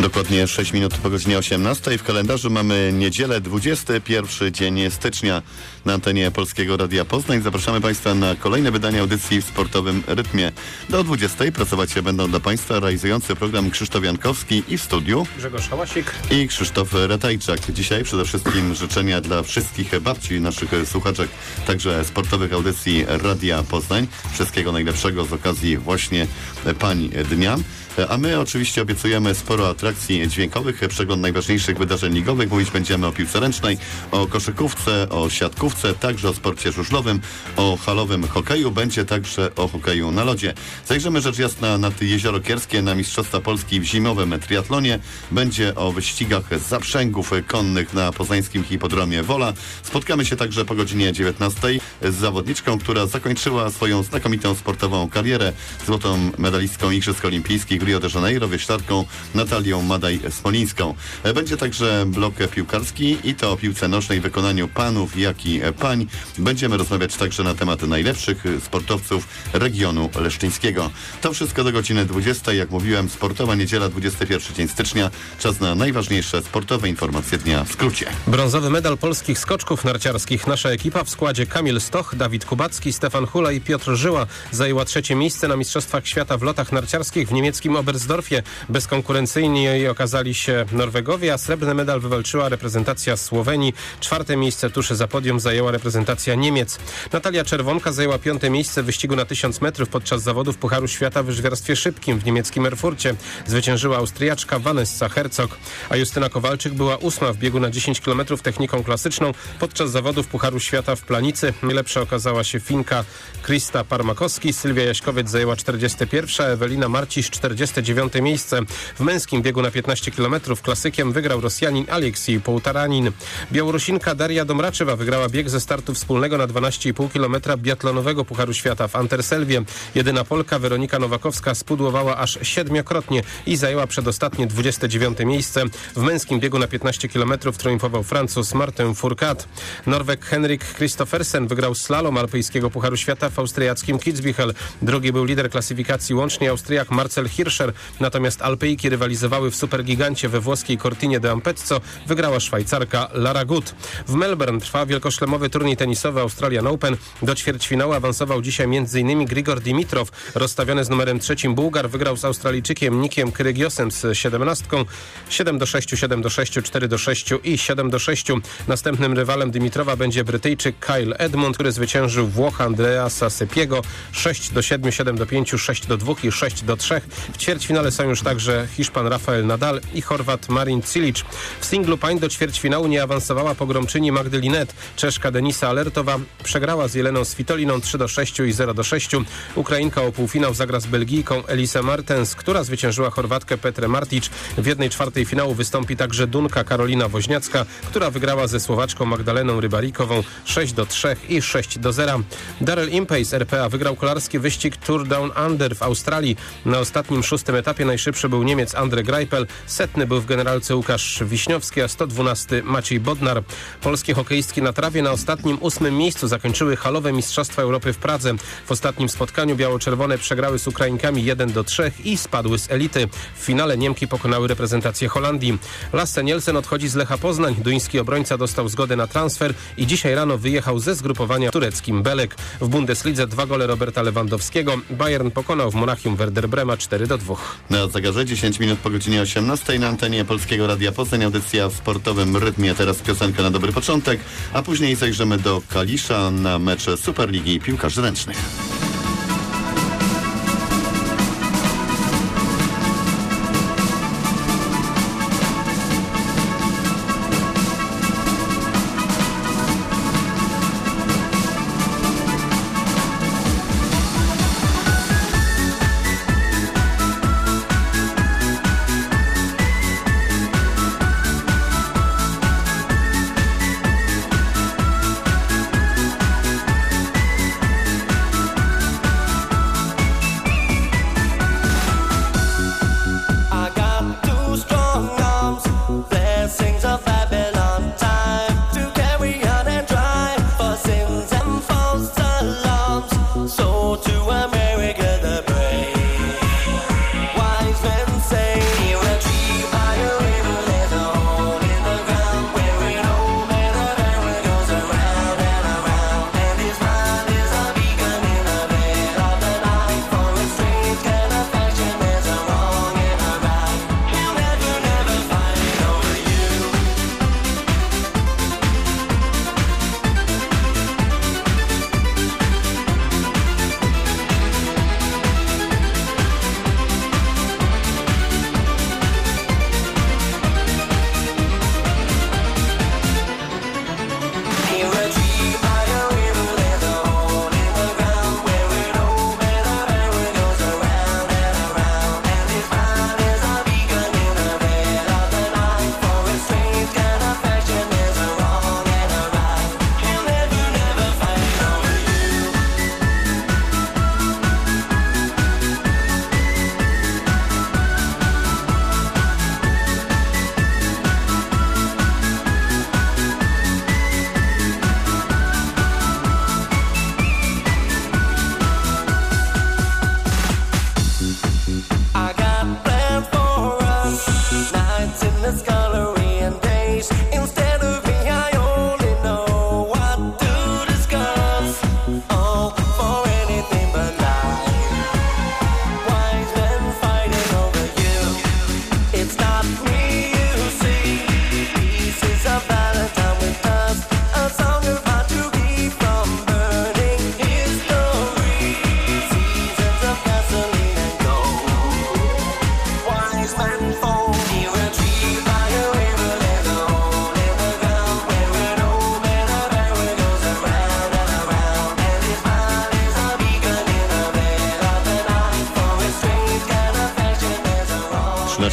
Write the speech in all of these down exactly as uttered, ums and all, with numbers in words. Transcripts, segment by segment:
Dokładnie sześć minut po godzinie osiemnastej. W kalendarzu mamy niedzielę, dwudziesty pierwszy dzień stycznia. Na antenie Polskiego Radia Poznań zapraszamy Państwa na kolejne wydanie audycji w sportowym rytmie. Do dwudziestej pracować się będą dla Państwa realizujący program Krzysztof Jankowski i w studiu Grzegorz Hałasik i Krzysztof Ratajczak. Dzisiaj przede wszystkim życzenia dla wszystkich babci, naszych słuchaczek, także sportowych audycji Radia Poznań. Wszystkiego najlepszego z okazji właśnie Pań Dnia. A my oczywiście obiecujemy sporo atrakcji dźwiękowych, przegląd najważniejszych wydarzeń ligowych. Mówić będziemy o piłce ręcznej, o koszykówce, o siatkówce, także o sporcie żużlowym, o halowym hokeju. Będzie także o hokeju na lodzie. Zajrzymy rzecz jasna nad Jezioro Kierskie, na Mistrzostwa Polski w zimowym triatlonie. Będzie o wyścigach zaprzęgów konnych na poznańskim hipodromie Wola. Spotkamy się także po godzinie dziewiętnastej z zawodniczką, która zakończyła swoją znakomitą sportową karierę, złotą medalistką Igrzysk Olimpijskich w Rio de Janeiro, wioślarką Natalią Madaj-Smolińską. Będzie także blok piłkarski i to o piłce nożnej w wykonaniu panów, jak i pań. Będziemy rozmawiać także na temat najlepszych sportowców regionu leszczyńskiego. To wszystko do godziny dwudziestej. Jak mówiłem, sportowa niedziela, dwudziesty pierwszy dzień stycznia. Czas na najważniejsze sportowe informacje dnia w skrócie. Brązowy medal polskich skoczków narciarskich. Nasza ekipa w składzie Kamil Stoch, Dawid Kubacki, Stefan Hula i Piotr Żyła zajęła trzecie miejsce na Mistrzostwach Świata w lotach narciarskich w niemieckim Oberstdorfie. Bezkonkurencyjni okazali się Norwegowie, a srebrny medal wywalczyła reprezentacja Słowenii. Czwarte miejsce tuż za podium zajęła reprezentacja Niemiec. Natalia Czerwonka zajęła piąte miejsce w wyścigu na tysiąc metrów podczas zawodów Pucharu Świata w żwiarstwie szybkim w niemieckim Erfurcie. Zwyciężyła Austriaczka Vanessa Herzog, a Justyna Kowalczyk była ósma w biegu na dziesięć kilometrów techniką klasyczną podczas zawodów Pucharu Świata w Planicy. Najlepsza okazała się Finka Krista Parmakowski. Sylwia Jaśkowiec zajęła czterdzieste pierwsze, a Ewelina Marcisz czterdzieste dziewiąte miejsce. W męskim biegu na piętnaście kilometrów klasykiem wygrał Rosjanin Aleksiej Połtaranin. Białorusinka Daria Domraczewa wygrała bieg ze startu wspólnego na dwanaście i pół kilometra biatlonowego Pucharu Świata w Anterselwie. Jedyna Polka Weronika Nowakowska spudłowała aż siedmiokrotnie i zajęła przedostatnie dwudzieste dziewiąte miejsce. W męskim biegu na piętnaście kilometrów triumfował Francuz Martin Fourcade. Norweg Henrik Kristoffersen wygrał slalom alpejskiego Pucharu Świata w austriackim Kitzbühel. Drugi był lider klasyfikacji łącznie Austriak Marcel Hirscher, natomiast Alpejki rywalizowały w supergigancie we włoskiej Cortinie d'Ampezzo. Wygrała Szwajcarka Lara Gut. W Melbourne trwa wielkoszlemowy turniej tenisowy Australian Open. Do ćwierćfinału awansował dzisiaj m.in. Grigor Dimitrow. Rozstawiony z numerem trzecim Bułgar wygrał z Australijczykiem Nikiem Krygiosem z siedemnastką. siedem do sześciu, siedem do sześciu, cztery do sześciu i siedem do sześciu. Następnym rywalem Dimitrowa będzie Brytyjczyk Kyle Edmund, który zwyciężył Włocha Andreasa Sepiego sześć do siedmiu, siedem do pięciu, sześć do dwóch i sześć do trzech. W ćwierćfinale są już także Hiszpan Rafael Nadal i Chorwat Marin Cilic. W singlu pań do ćwierćfinału nie awansowała pogromczyni Magdy Linet. Czeszka Denisa Alertowa przegrała z Jeleną Svitoliną trzy do sześciu i zero do sześciu. Ukrainka o półfinał zagra z Belgijką Elisę Martens, która zwyciężyła Chorwatkę Petrę Martic. W jednej czwartej finału wystąpi także Dunka Karolina Woźniacka, która wygrała ze Słowaczką Magdaleną Rybarikową sześć do trzech i sześć do zera. Daryl Impey z R P A wygrał kolarski wyścig Tour Down Under w Australii. Na ostatnim szóstym etapie najszybszy był Niemiec Andre Greipel, setny był w generalce Łukasz Wiśniowski, a sto dwunasty Maciej Bodnar. Polskie hokeistki na trawie na ostatnim ósmym miejscu zakończyły halowe Mistrzostwa Europy w Pradze. W ostatnim spotkaniu biało-czerwone przegrały z Ukrainkami jeden do trzech i spadły z elity. W finale Niemki pokonały reprezentację Holandii. Lasse Nielsen odchodzi z Lecha Poznań. Duński obrońca dostał zgodę na transfer i dzisiaj rano wyjechał ze zgrupowania tureckim Belek. W Bundeslidze dwa gole Roberta Lewandowskiego. Bayern pokonał w Monachium Werder Brema cztery do dwóch. Na zegarze dziesięć minut po godzinie osiemnastej na antenie Polskiego Radia Poznań audycja w sportowym rytmie. Teraz piosenka na dobry początek, a później zajrzymy do Kalisza na mecze Superligi Piłkarzy Ręcznych.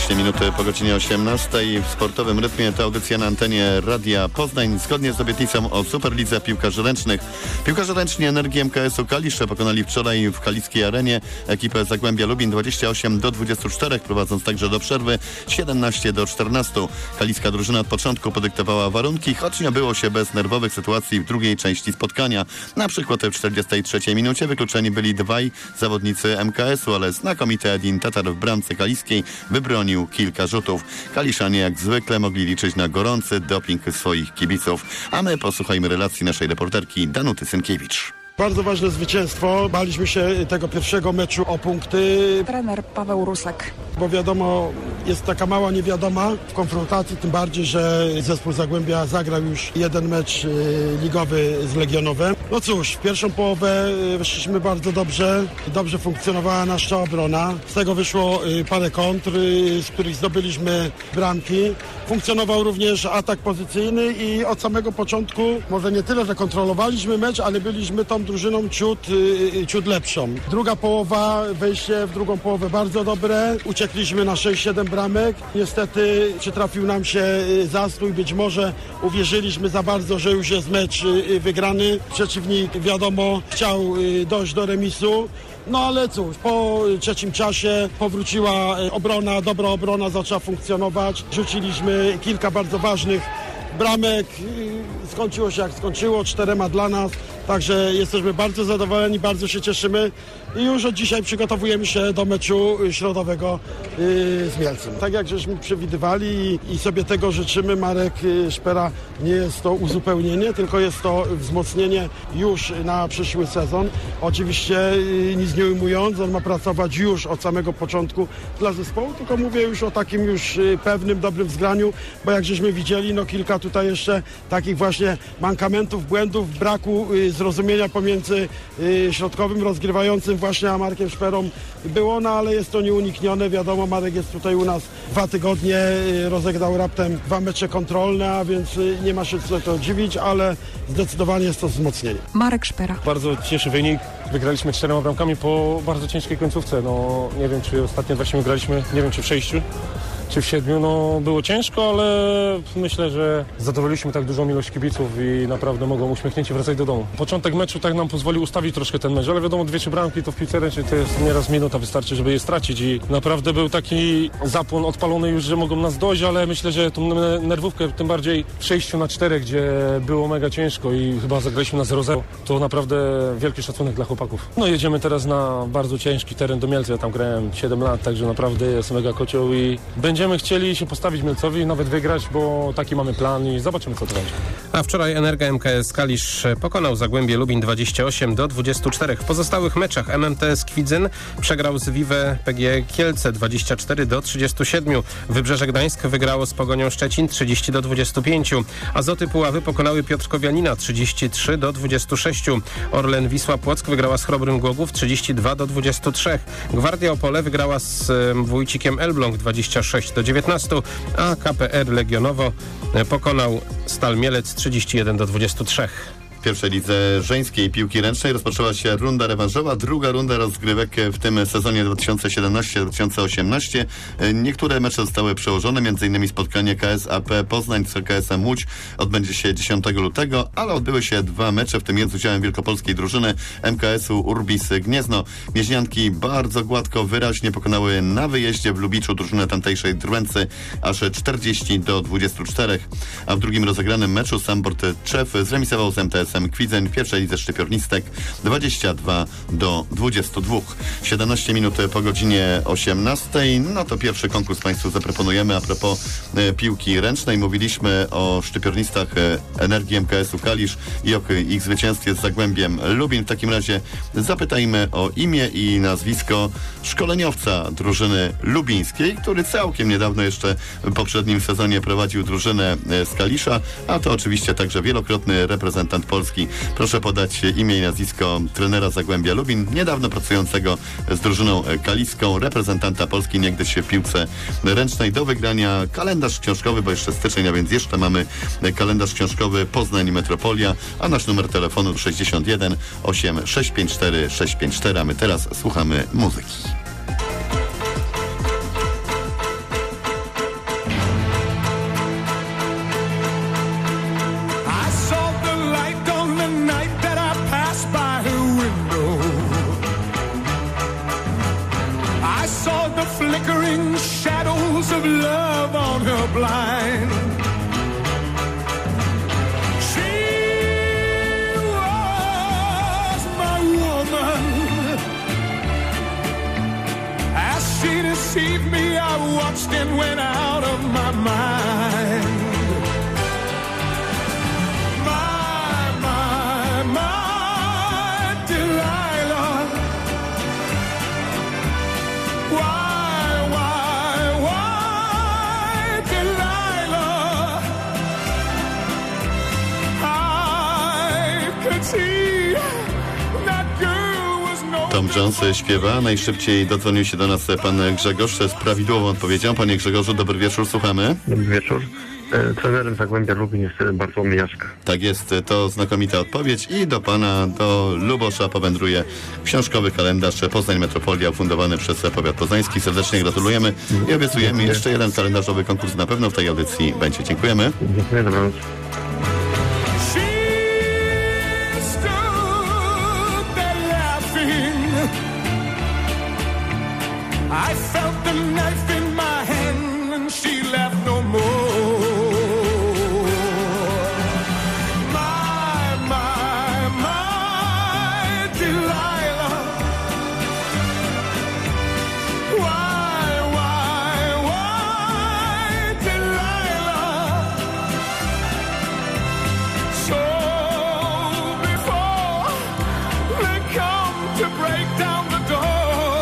siedemnaście minut po godzinie osiemnastej. W sportowym rytmie to audycja na antenie Radia Poznań. Zgodnie z obietnicą o Superlidze Piłkarzy Ręcznych. Piłkarze ręczni Energii M K S-u Kalisz pokonali wczoraj w Kaliskiej Arenie ekipę Zagłębia Lubin dwadzieścia osiem do dwudziestu czterech, prowadząc także do przerwy siedemnaście do czternastu. Kaliska drużyna od początku podyktowała warunki, choć nie było się bez nerwowych sytuacji w drugiej części spotkania. Na przykład w czterdziestej trzeciej minucie wykluczeni byli dwaj zawodnicy M K S-u, ale znakomity Edin Tatar w bramce kaliskiej wybronił kilka rzutów. Kaliszanie jak zwykle mogli liczyć na gorący doping swoich kibiców. A my posłuchajmy relacji naszej reporterki Danuty Synkiewicz. Bardzo ważne zwycięstwo. Baliśmy się tego pierwszego meczu o punkty. Trener Paweł Rusek. Bo wiadomo, jest taka mała niewiadoma w konfrontacji, tym bardziej, że zespół Zagłębia zagrał już jeden mecz y, ligowy z Legionowem. No cóż, w pierwszą połowę y, wyszliśmy bardzo dobrze. Dobrze funkcjonowała nasza obrona. Z tego wyszło y, parę kontr, y, z których zdobyliśmy bramki. Funkcjonował również atak pozycyjny i od samego początku, może nie tyle, że kontrolowaliśmy mecz, ale byliśmy tą drużyną ciut, y, ciut lepszą. Druga połowa, wejście w drugą połowę bardzo dobre. Uciekliśmy na sześć siedem bramek. Niestety przytrafił nam się zastój. Być może uwierzyliśmy za bardzo, że już jest mecz y, wygrany. Przeciwnik, wiadomo, chciał y, dojść do remisu. No ale cóż, po trzecim czasie powróciła obrona, dobra obrona zaczęła funkcjonować. Rzuciliśmy kilka bardzo ważnych bramek. Skończyło się jak skończyło, czterema dla nas. Także jesteśmy bardzo zadowoleni, bardzo się cieszymy i już od dzisiaj przygotowujemy się do meczu środowego yy, z Mielcem. Tak jak żeśmy przewidywali i, i sobie tego życzymy, Marek Szpera, nie jest to uzupełnienie, tylko jest to wzmocnienie już na przyszły sezon. Oczywiście yy, nic nie ujmując, on ma pracować już od samego początku dla zespołu, tylko mówię już o takim już yy, pewnym, dobrym zgraniu, bo jak żeśmy widzieli, no kilka tutaj jeszcze takich właśnie mankamentów, błędów, braku yy, zrozumienia pomiędzy y, środkowym rozgrywającym właśnie a Markiem Szperą było, no ale jest to nieuniknione. Wiadomo, Marek jest tutaj u nas dwa tygodnie, y, rozegrał raptem dwa mecze kontrolne, a więc y, nie ma się co to dziwić, ale zdecydowanie jest to wzmocnienie. Marek Szpera. Bardzo cieszy wynik. Wygraliśmy czterema bramkami po bardzo ciężkiej końcówce. No nie wiem, czy ostatnio właśnie graliśmy, nie wiem, czy w sześciu, czy w siedmiu. No było ciężko, ale myślę, że zadowoliliśmy tak dużą ilość kibiców i naprawdę mogą uśmiechnięci wracać do domu. Początek meczu tak nam pozwolił ustawić troszkę ten mecz, ale wiadomo, dwie, trzy bramki to w piłce ręcznej to jest nieraz minuta, wystarczy, żeby je stracić i naprawdę był taki zapłon odpalony już, że mogą nas dojść, ale myślę, że tą nerwówkę, tym bardziej w sześciu na czterech, gdzie było mega ciężko i chyba zagraliśmy na zero zero, to naprawdę wielki szacunek dla chłopaków. No jedziemy teraz na bardzo ciężki teren do Mielca, ja tam grałem siedem lat, także naprawdę jest mega kocioł i będziemy chcieli się postawić Mielcowi, nawet wygrać, bo taki mamy plan i zobaczymy, co to będzie. A wczoraj Energa M K S Kalisz pokonał Zagłębie Lubin dwadzieścia osiem do dwudziestu czterech. W pozostałych meczach M M T S Kwidzyn przegrał z Vive P G Kielce dwadzieścia cztery do trzydziestu siedmiu. Wybrzeże Gdańsk wygrało z Pogonią Szczecin trzydzieści do dwudziestu pięciu. Azoty Puławy pokonały Piotrkowianina trzydzieści trzy do dwudziestu sześciu. Orlen Wisła Płock wygrała z Chrobrym Głogów trzydzieści dwa do dwudziestu trzech. Gwardia Opole wygrała z Wójcikiem Elbląg dwadzieścia sześć do dziewiętnastu, a K P R Legionowo pokonał Stal Mielec trzydzieści jeden do dwudziestu trzech. W pierwszej lidze żeńskiej piłki ręcznej rozpoczęła się runda rewanżowa, druga runda rozgrywek w tym sezonie dwa tysiące siedemnastym dwa tysiące osiemnastym. Niektóre mecze zostały przełożone, m.in. spotkanie K S A P Poznań z K S M Łódź odbędzie się dziesiątego lutego, ale odbyły się dwa mecze, w tym jest z udziałem wielkopolskiej drużyny M K S-u Urbis Gniezno. Gnieźnianki bardzo gładko, wyraźnie pokonały na wyjeździe w Lubiczu drużynę tamtejszej Drwęcy aż czterdzieści do dwudziestu czterech, a w drugim rozegranym meczu Sambor Tczew zremisował z M T S Kwidzeń w pierwszej lidze szczypiornistek dwadzieścia dwa do dwudziestu dwóch. siedemnaście minut po godzinie osiemnastej. No to pierwszy konkurs Państwu zaproponujemy a propos e, piłki ręcznej. Mówiliśmy o szczypiornistach e, Energii M K S-u Kalisz i o ich zwycięstwie z Zagłębiem Lubin. W takim razie zapytajmy o imię i nazwisko szkoleniowca drużyny lubińskiej, który całkiem niedawno jeszcze w poprzednim sezonie prowadził drużynę e, z Kalisza, a to oczywiście także wielokrotny reprezentant Polski. Proszę podać imię i nazwisko trenera Zagłębia Lubin, niedawno pracującego z drużyną kaliską, reprezentanta Polski niegdyś w piłce ręcznej. Do wygrania kalendarz książkowy, bo jeszcze styczeń, a więc jeszcze mamy kalendarz książkowy Poznań Metropolia, a nasz numer telefonu sześćdziesiąt jeden osiem sześć pięć cztery sześć pięć cztery, a my teraz słuchamy muzyki. of love on her blind. She was my woman. As she deceived me, I watched and went out of my mind. My, my, my Delilah. Why, why, why, Delilah? I could see that girl was no... Tom Jones śpiewa. Najszybciej dodzwonił się do nas pan Grzegorz z prawidłową odpowiedzią. Panie Grzegorzu, dobry wieczór, słuchamy. Dobry wieczór. Trenerem Zagłębia Lubin jest Bartłomiej Jaszka. Tak jest, to znakomita odpowiedź i do pana, do Lubosza powędruje książkowy kalendarz Poznań Metropolia ufundowany przez powiat poznański. Serdecznie gratulujemy i obiecujemy jeszcze jeden kalendarzowy konkurs na pewno w tej audycji będzie. Dziękujemy. Dziękuję, dobranoc. I felt the knife in my hand and she left no more. My, my, my Delilah. Why, why, why Delilah? So before they come to break down the door,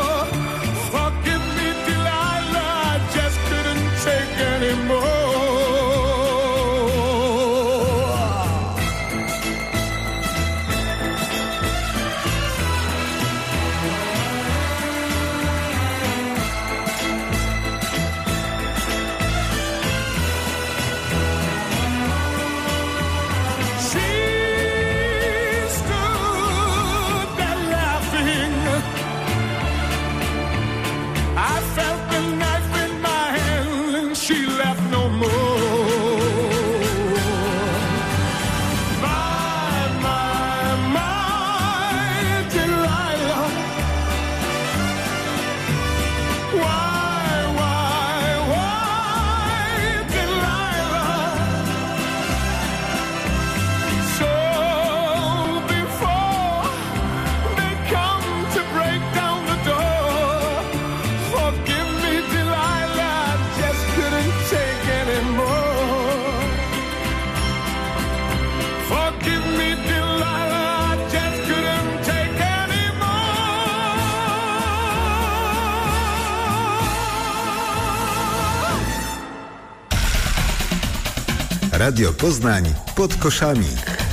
Radio Poznań pod koszami.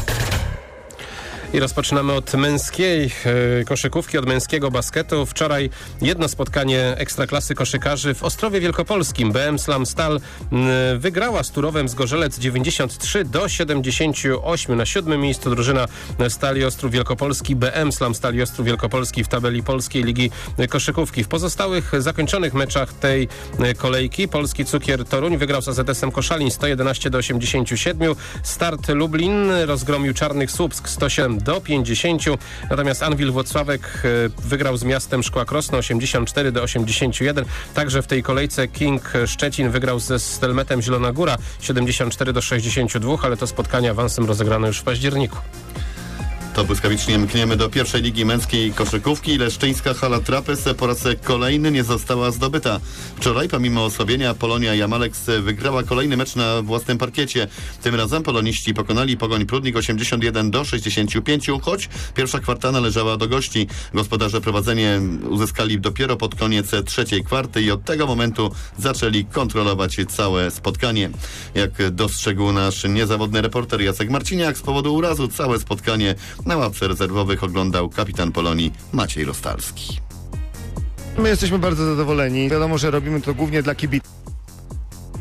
I rozpoczynamy od męskiej e, koszykówki, od męskiego basketu. Wczoraj jedno spotkanie Ekstraklasy koszykarzy w Ostrowie Wielkopolskim. B M Slam Stal m, wygrała z Turowem Zgorzelec dziewięćdziesiąt trzy do siedemdziesięciu ośmiu. Na siódmym miejscu drużyna Stali Ostrów Wielkopolski. B M Slam Stali Ostrów Wielkopolski w tabeli Polskiej Ligi Koszykówki. W pozostałych zakończonych meczach tej kolejki Polski Cukier Toruń wygrał z A Z S-em Koszalin sto jedenaście do osiemdziesięciu siedmiu. Start Lublin rozgromił Czarnych Słupsk sto siedem do pięćdziesięciu. Natomiast Anwil Włocławek wygrał z Miastem Szkła Krosno osiemdziesiąt cztery do osiemdziesięciu jeden. Także w tej kolejce King Szczecin wygrał ze Stelmetem Zielona Góra siedemdziesiąt cztery do sześćdziesięciu dwóch, ale to spotkanie awansem rozegrano już w październiku. To błyskawicznie mkniemy do pierwszej ligi męskiej koszykówki. Leszczyńska hala Trapez po raz kolejny nie została zdobyta. Wczoraj, pomimo osłabienia, Polonia Jamaleks wygrała kolejny mecz na własnym parkiecie. Tym razem poloniści pokonali Pogoń Prudnik osiemdziesiąt jeden do sześćdziesięciu pięciu, choć pierwsza kwarta należała do gości. Gospodarze prowadzenie uzyskali dopiero pod koniec trzeciej kwarty i od tego momentu zaczęli kontrolować całe spotkanie. Jak dostrzegł nasz niezawodny reporter Jacek Marciniak, z powodu urazu całe spotkanie na ławce rezerwowych oglądał kapitan Polonii Maciej Rostalski. My jesteśmy bardzo zadowoleni. Wiadomo, że robimy to głównie dla kibiców.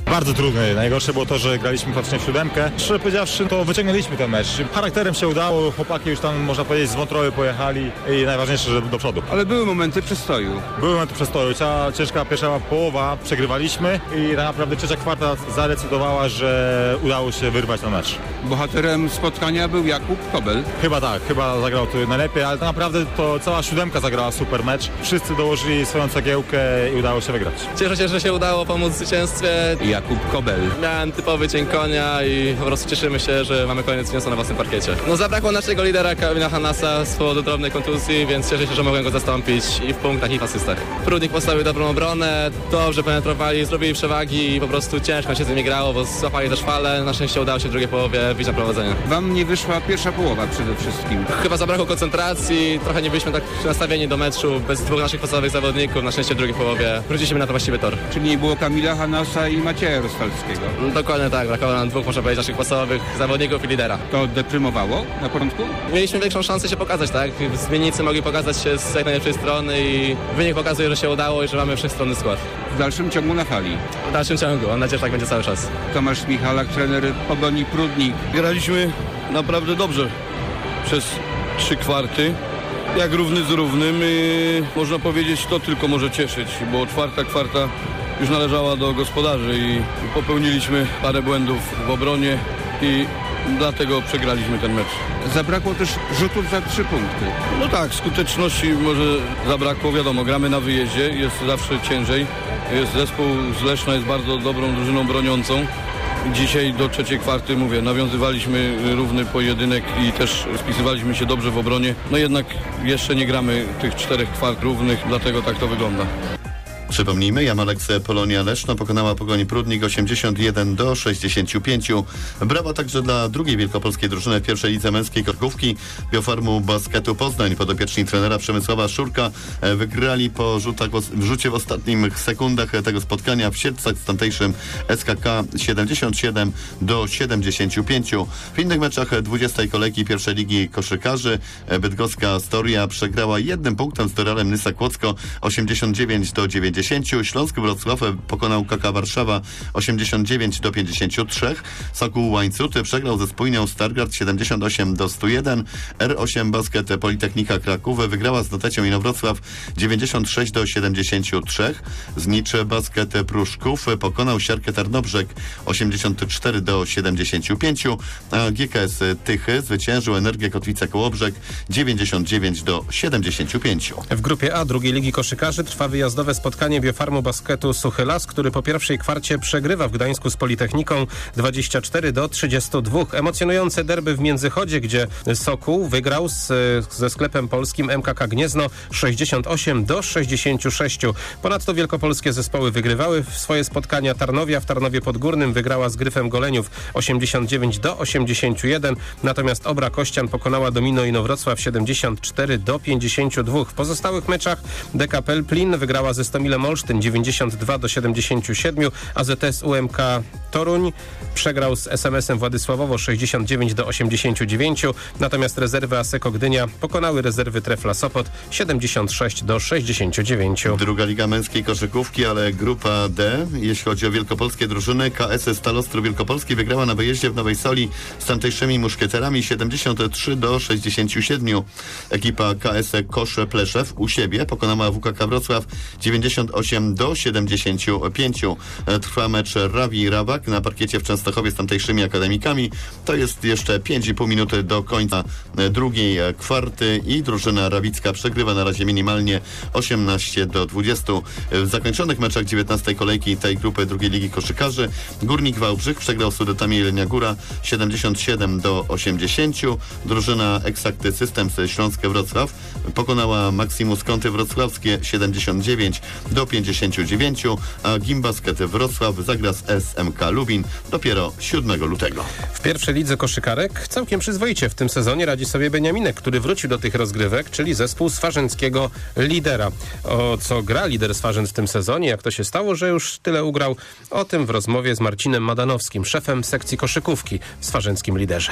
Bardzo trudny. Najgorsze było to, że graliśmy praktycznie w siódemkę. Szczerze powiedziawszy, to wyciągnęliśmy ten mecz. Charakterem się udało, chłopaki już tam, można powiedzieć, z wątroby pojechali i najważniejsze, że do przodu. Ale były momenty przestoju. Były momenty przestoju. Cała ciężka pierwsza połowa, przegrywaliśmy i tak naprawdę trzecia kwarta zadecydowała, że udało się wyrwać na mecz. Bohaterem spotkania był Jakub Kobel. Chyba tak, chyba zagrał tu najlepiej, ale tak naprawdę to cała siódemka zagrała super mecz. Wszyscy dołożyli swoją cegiełkę i udało się wygrać. Cieszę się, że się udało pomóc w zwycięstwie. Jakub Kobel. Miałem typowy dzień konia i po prostu cieszymy się, że mamy kolejne zwycięstwo na własnym parkiecie. No zabrakło naszego lidera Kamila Hanasa z powodu drobnej kontuzji, więc cieszę się, że mogłem go zastąpić i w punktach i w asystach. Prudnik postawił dobrą obronę, dobrze penetrowali, zrobili przewagi i po prostu ciężko się z nimi grało, bo złapali też falę. Na szczęście udało się w drugiej połowie wyjść na prowadzenie. Wam nie wyszła pierwsza połowa przede wszystkim. Chyba zabrakło koncentracji, trochę nie byliśmy tak nastawieni do meczu, bez dwóch naszych podstawowych zawodników. Na szczęście w drugiej połowie wróciliśmy na to właściwy tor. Czyli nie było Kamila Hanasa i Macieja Rostalskiego. Dokładnie tak, brakowało nam dwóch, można powiedzieć, naszych podstawowych zawodników i lidera. To deprymowało na początku? Mieliśmy większą szansę się pokazać, tak? Zmiennicy mogli pokazać się z jak najlepszej strony i wynik pokazuje, że się udało i że mamy wszechstronny skład. W dalszym ciągu na fali. W dalszym ciągu, mam nadzieję, że tak będzie cały czas. Tomasz Michalak, trener Pogoni Prudnik. Graliśmy naprawdę dobrze przez trzy kwarty. Jak równy z równym, yy, można powiedzieć, to tylko może cieszyć, bo czwarta kwarta już należała do gospodarzy i popełniliśmy parę błędów w obronie i dlatego przegraliśmy ten mecz. Zabrakło też rzutów za trzy punkty. No tak, skuteczności może zabrakło, wiadomo, gramy na wyjeździe, jest zawsze ciężej. Jest zespół z Leszna, jest bardzo dobrą drużyną broniącą. Dzisiaj do trzeciej kwarty, mówię, nawiązywaliśmy równy pojedynek i też spisywaliśmy się dobrze w obronie. No jednak jeszcze nie gramy tych czterech kwart równych, dlatego tak to wygląda. Przypomnijmy, Jamaleks Polonia Leszno pokonała Pogoni Prudnik osiemdziesiąt jeden do sześćdziesięciu pięciu. Brawa także dla drugiej wielkopolskiej drużyny w pierwszej lidze męskiej koszykówki Biofarmu Basketu Poznań. Podopieczni trenera Przemysława Szurka wygrali po rzutach, w rzucie w ostatnich sekundach tego spotkania w Siedlcach z tamtejszym S K K siedemdziesiąt siedem do siedemdziesięciu pięciu. W innych meczach dwudziestej kolejki pierwszej ligi koszykarzy bydgoska Astoria przegrała jednym punktem z Doralem Nysa Kłodzko osiemdziesiąt dziewięć do dziewięćdziesięciu. Śląsk Wrocław pokonał K K Warszawa osiemdziesiąt dziewięć do pięćdziesięciu trzech. Sokół Łańcut przegrał ze Spójnią Stargard siedemdziesiąt osiem do stu jeden. R osiem Basket Politechnika Kraków wygrała z Notecią Inowrocław dziewięćdziesiąt sześć do siedemdziesięciu trzech. Znicz Basket Pruszków pokonał Siarkę Tarnobrzeg osiemdziesiąt cztery do siedemdziesięciu pięciu, a G K S Tychy zwyciężył Energię Kotwice Kołobrzeg dziewięćdziesiąt dziewięć do siedemdziesięciu pięciu. W grupie A drugiej ligi koszykarzy trwa wyjazdowe spotkanie Biofarmu Basketu Suchy Las, który po pierwszej kwarcie przegrywa w Gdańsku z Politechniką dwadzieścia cztery do trzydziestu dwóch. Emocjonujące derby w Międzychodzie, gdzie Sokół wygrał z, ze sklepem polskim M K K Gniezno sześćdziesiąt osiem do sześćdziesięciu sześciu. Ponadto wielkopolskie zespoły wygrywały swoje spotkania. Tarnowia w Tarnowie Podgórnym wygrała z Gryfem Goleniów osiemdziesiąt dziewięć do osiemdziesięciu jeden, natomiast Obra Kościan pokonała Domino Inowrocław siedemdziesiąt cztery do pięćdziesięciu dwóch. W pozostałych meczach D K P Plin wygrała ze Stomilem Olsztyn dziewięćdziesiąt dwa do siedemdziesięciu siedmiu, a Z S U M K Toruń przegrał z S M S-em Władysławowo sześćdziesiąt dziewięć do osiemdziesięciu dziewięciu, natomiast rezerwy Asseco Gdynia pokonały rezerwy Trefla Sopot siedemdziesiąt sześć do sześćdziesięciu dziewięciu. Druga liga męskiej koszykówki, ale grupa D, jeśli chodzi o wielkopolskie drużyny, K S Stal Ostrów Wielkopolski wygrała na wyjeździe w Nowej Soli z tamtejszymi muszkieterami siedemdziesiąt trzy do sześćdziesięciu siedmiu. Ekipa K S Kosze Pleszew u siebie pokonała W K K Wrocław dziewięćdziesiąt osiem do siedemdziesięciu pięciu. Trwa mecz Rawi Rawak na parkiecie w Częstochowie z tamtejszymi akademikami. To jest jeszcze pięć i pół minuty do końca drugiej kwarty i drużyna rawicka przegrywa na razie minimalnie osiemnaście do dwudziestu. W zakończonych meczach dziewiętnastej kolejki tej grupy drugiej ligi koszykarzy Górnik Wałbrzych przegrał z Sudetami Jelenia Góra siedemdziesiąt siedem do osiemdziesięciu. Drużyna Exacty Systems Śląskie Wrocław pokonała Maximus Kąty Wrocławskie siedemdziesiąt dziewięć do pięćdziesięciu dziewięciu, a Gimbasket Wrocław zagra z S M K Lubin dopiero siódmego lutego. W pierwszej lidze koszykarek całkiem przyzwoicie w tym sezonie radzi sobie Beniaminek, który wrócił do tych rozgrywek, czyli zespół swarzenckiego Lidera. O co gra Lider Swarzędz w tym sezonie, jak to się stało, że już tyle ugrał, o tym w rozmowie z Marcinem Madanowskim, szefem sekcji koszykówki w swarzęckim Liderze.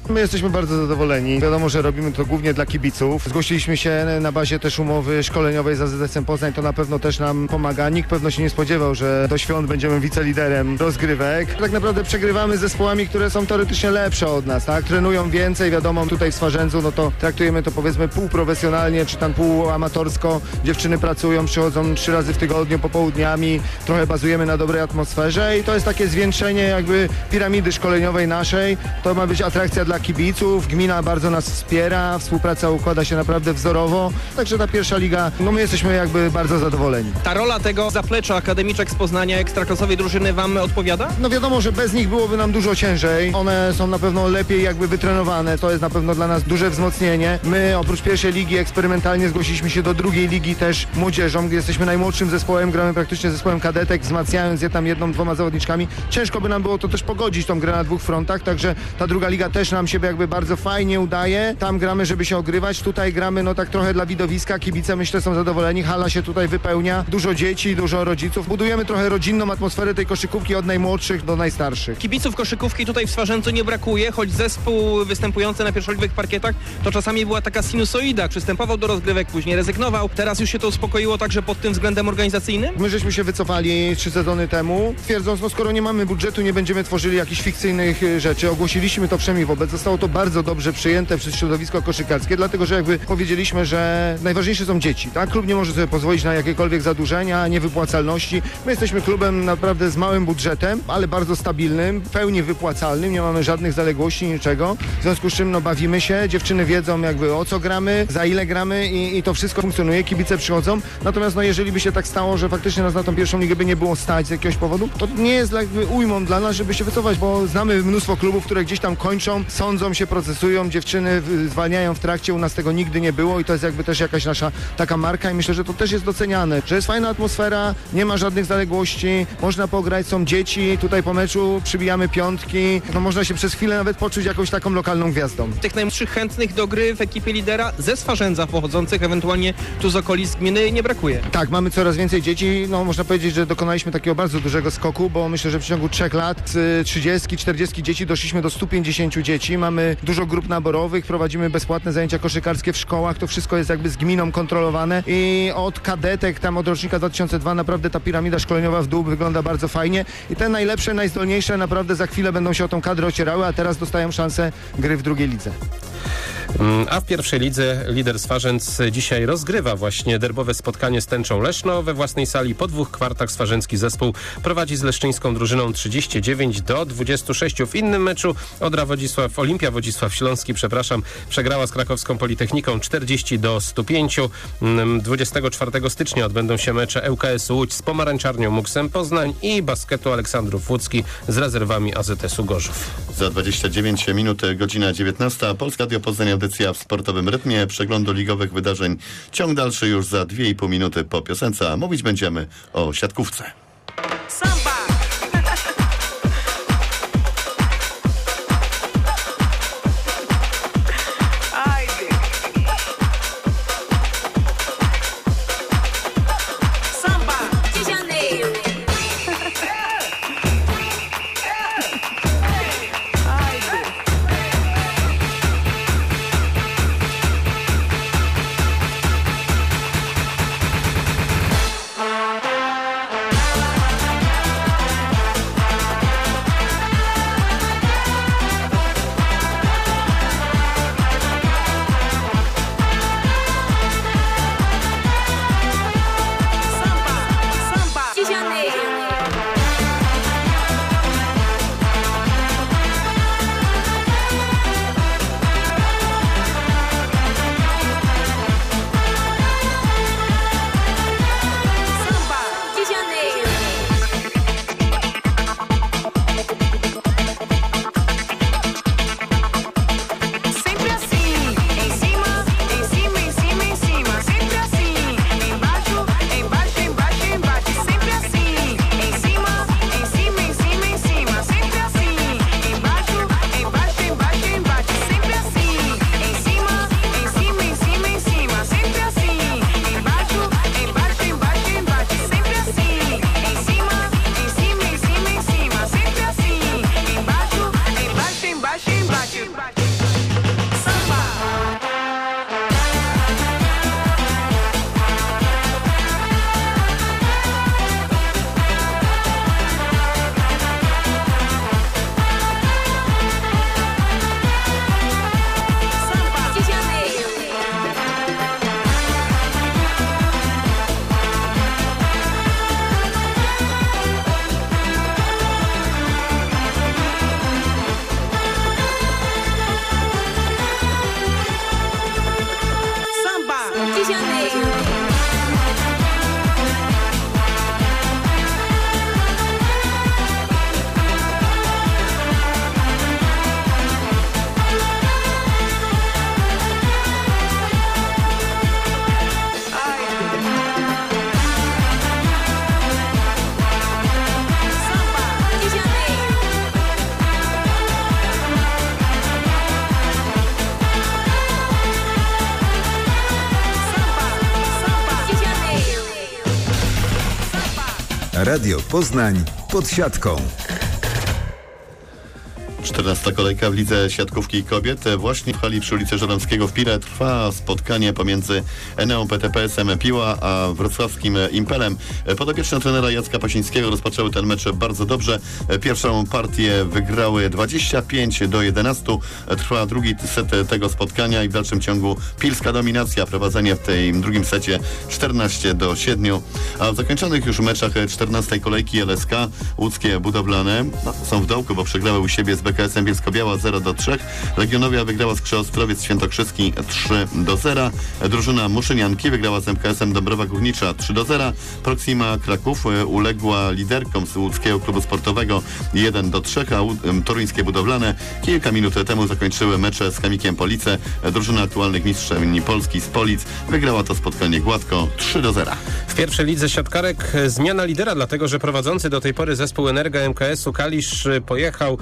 My jesteśmy bardzo zadowoleni. Wiadomo, że robimy to głównie dla kibiców. Zgłosiliśmy się na bazie też umowy szkoleniowej z A Z S-em Poznań, to na pewno też nam pomaga. Nikt pewno się nie spodziewał, że do świąt będziemy wiceliderem rozgrywek. Tak naprawdę przegrywamy z zespołami, które są teoretycznie lepsze od nas, tak? Trenują więcej, wiadomo, tutaj w Swarzędzu, no to traktujemy to powiedzmy półprofesjonalnie, czy tam półamatorsko. Dziewczyny pracują, przychodzą trzy razy w tygodniu popołudniami, trochę bazujemy na dobrej atmosferze i to jest takie zwieńczenie jakby piramidy szkoleniowej naszej. To ma być atrakcja dla kibiców, gmina bardzo nas wspiera, współpraca układa się naprawdę wzorowo, także ta pierwsza liga, no my jesteśmy jakby bardzo zadowoleni. Ta rola tego zaplecza akademiczek z Poznania, ekstraklasowej drużyny wam odpowiada? No wiadomo, że bez nich byłoby nam dużo ciężej. One są na pewno lepiej jakby wytrenowane, to jest na pewno dla nas duże wzmocnienie. My oprócz pierwszej ligi eksperymentalnie zgłosiliśmy się do drugiej ligi też młodzieżą, gdzie jesteśmy najmłodszym zespołem, gramy praktycznie zespołem kadetek, wzmacniając je tam jedną, dwoma zawodniczkami. Ciężko by nam było to też pogodzić, tą grę na dwóch frontach, także ta druga liga też nam się jakby bardzo fajnie udaje. Tam gramy, żeby się ogrywać, tutaj gramy no tak trochę dla widowiska, kibice myślę są zadowoleni, hala się tutaj wypełnia, dużo dzieci, dużo rodziców. Budujemy trochę rodzinną atmosferę tej koszykówki od najmłodszych do najstarszych. Kibiców koszykówki tutaj w Swarzędzu nie brakuje, choć zespół występujący na pierwszoligowych parkietach to czasami była taka sinusoida, przystępował do rozgrywek, później rezygnował. Teraz już się to uspokoiło także pod tym względem organizacyjnym? My żeśmy się wycofali trzy sezony temu, twierdząc, no skoro nie mamy budżetu, nie będziemy tworzyli jakichś fikcyjnych rzeczy. Ogłosiliśmy to wszemi wobec. Zostało to bardzo dobrze przyjęte przez środowisko koszykarskie, dlatego że jakby powiedzieliśmy, że najważniejsze są dzieci, tak? Klub nie może sobie pozwolić na jakiekolwiek zadłużenia, niewypłacalności. My jesteśmy klubem naprawdę z małym budżetem, ale bardzo stabilnym, w pełni wypłacalnym, nie mamy żadnych zaległości, niczego. W związku z czym no bawimy się, dziewczyny wiedzą jakby o co gramy, za ile gramy i, i to wszystko funkcjonuje, kibice przychodzą. Natomiast no jeżeli by się tak stało, że faktycznie nas na tą pierwszą ligę by nie było stać z jakiegoś powodu, to nie jest jakby ujmą dla nas, żeby się wycofać, bo znamy mnóstwo klubów, które gdzieś tam kończą, sądzą się, procesują, dziewczyny zwalniają w trakcie, u nas tego nigdy nie było i to jest jakby też jakaś nasza taka marka i myślę, że to też jest doceniane, że jest fajna atmosfera, nie ma żadnych zaległości, można pograć, są dzieci, tutaj po meczu przybijamy piątki, no można się przez chwilę nawet poczuć jakąś taką lokalną gwiazdą. Tych najmłodszych chętnych do gry w ekipie lidera ze Swarzędza pochodzących, ewentualnie tu z okolic gminy nie brakuje. Tak, mamy coraz więcej dzieci, no można powiedzieć, że dokonaliśmy takiego bardzo dużego skoku, bo myślę, że w ciągu trzech lat z trzydziestu czterdziestu dzieci doszliśmy do stu pięćdziesięciu dzieci, mamy dużo grup naborowych, prowadzimy bezpłatne zajęcia koszykarskie w szkołach, to wszystko jest jakby z gminą kontrolowane i od kadetek, tam od rocznika dwa tysiące drugiego naprawdę ta piramida szkoleniowa w dół wygląda bardzo fajnie i te najlepsze, najzdolniejsze naprawdę za chwilę będą się o tą kadrę ocierały, a teraz dostają szansę gry w drugiej lidze. A w pierwszej lidze lider Swarzędz dzisiaj rozgrywa właśnie derbowe spotkanie z Tęczą Leszno. We własnej sali po dwóch kwartach swarzencki zespół prowadzi z leszczyńską drużyną trzydzieści dziewięć do dwudziestu sześciu. W innym meczu Odra Wodzisław, Olimpia Wodzisław Śląski, przepraszam, przegrała z krakowską Politechniką czterdzieści do stu pięciu. dwudziestego czwartego stycznia odbędą się mecze L K S Łódź z Pomarańczarnią Muksem Poznań i Basketu Aleksandrów Łódzki z rezerwami A Z S-u Gorzów. Za dwadzieścia dziewięć minut, godzina dziewiętnasta. Polska Radio Poznań, audycja w sportowym rytmie. Przeglądu ligowych wydarzeń. Ciąg dalszy już za dwie i pół minuty po piosence, a mówić będziemy o siatkówce. Samba! Radio Poznań pod siatką. czternasta kolejka w lidze siatkówki kobiet. Właśnie w hali przy ulicy Żeromskiego w Pile trwa spotkanie pomiędzy Eneą P T P S-em Piła a wrocławskim Impelem. Podopieczne trenera Jacka Pasińskiego rozpoczęły ten mecz bardzo dobrze. Pierwszą partię wygrały dwadzieścia pięć do jedenastu. Trwa drugi set tego spotkania i w dalszym ciągu pilska dominacja. Prowadzenie w tym drugim secie czternaście do siedmiu. A w zakończonych już meczach czternastej kolejki L S K łódzkie budowlane no, są w dołku, bo przegrały u siebie z B K S-em Bielsko-Biała zero do trzech. Legionowia wygrała z Krzeostrowiec Świętokrzyski trzy do zera. Drużyna Muszynianki wygrała z M K S-em Dąbrowa Górnicza trzy do zera. Proxima Kraków uległa liderkom z łódzkiego klubu sportowego jeden do trzech, a toruńskie budowlane kilka minut temu zakończyły mecze z Chemikiem Police. Drużyna aktualnych mistrzostw Polski z Polic wygrała to spotkanie gładko trzy do zera. W pierwszej lidze siatkarek zmiana lidera, dlatego że prowadzący do tej pory zespół Energa M K S-u Kalisz pojechał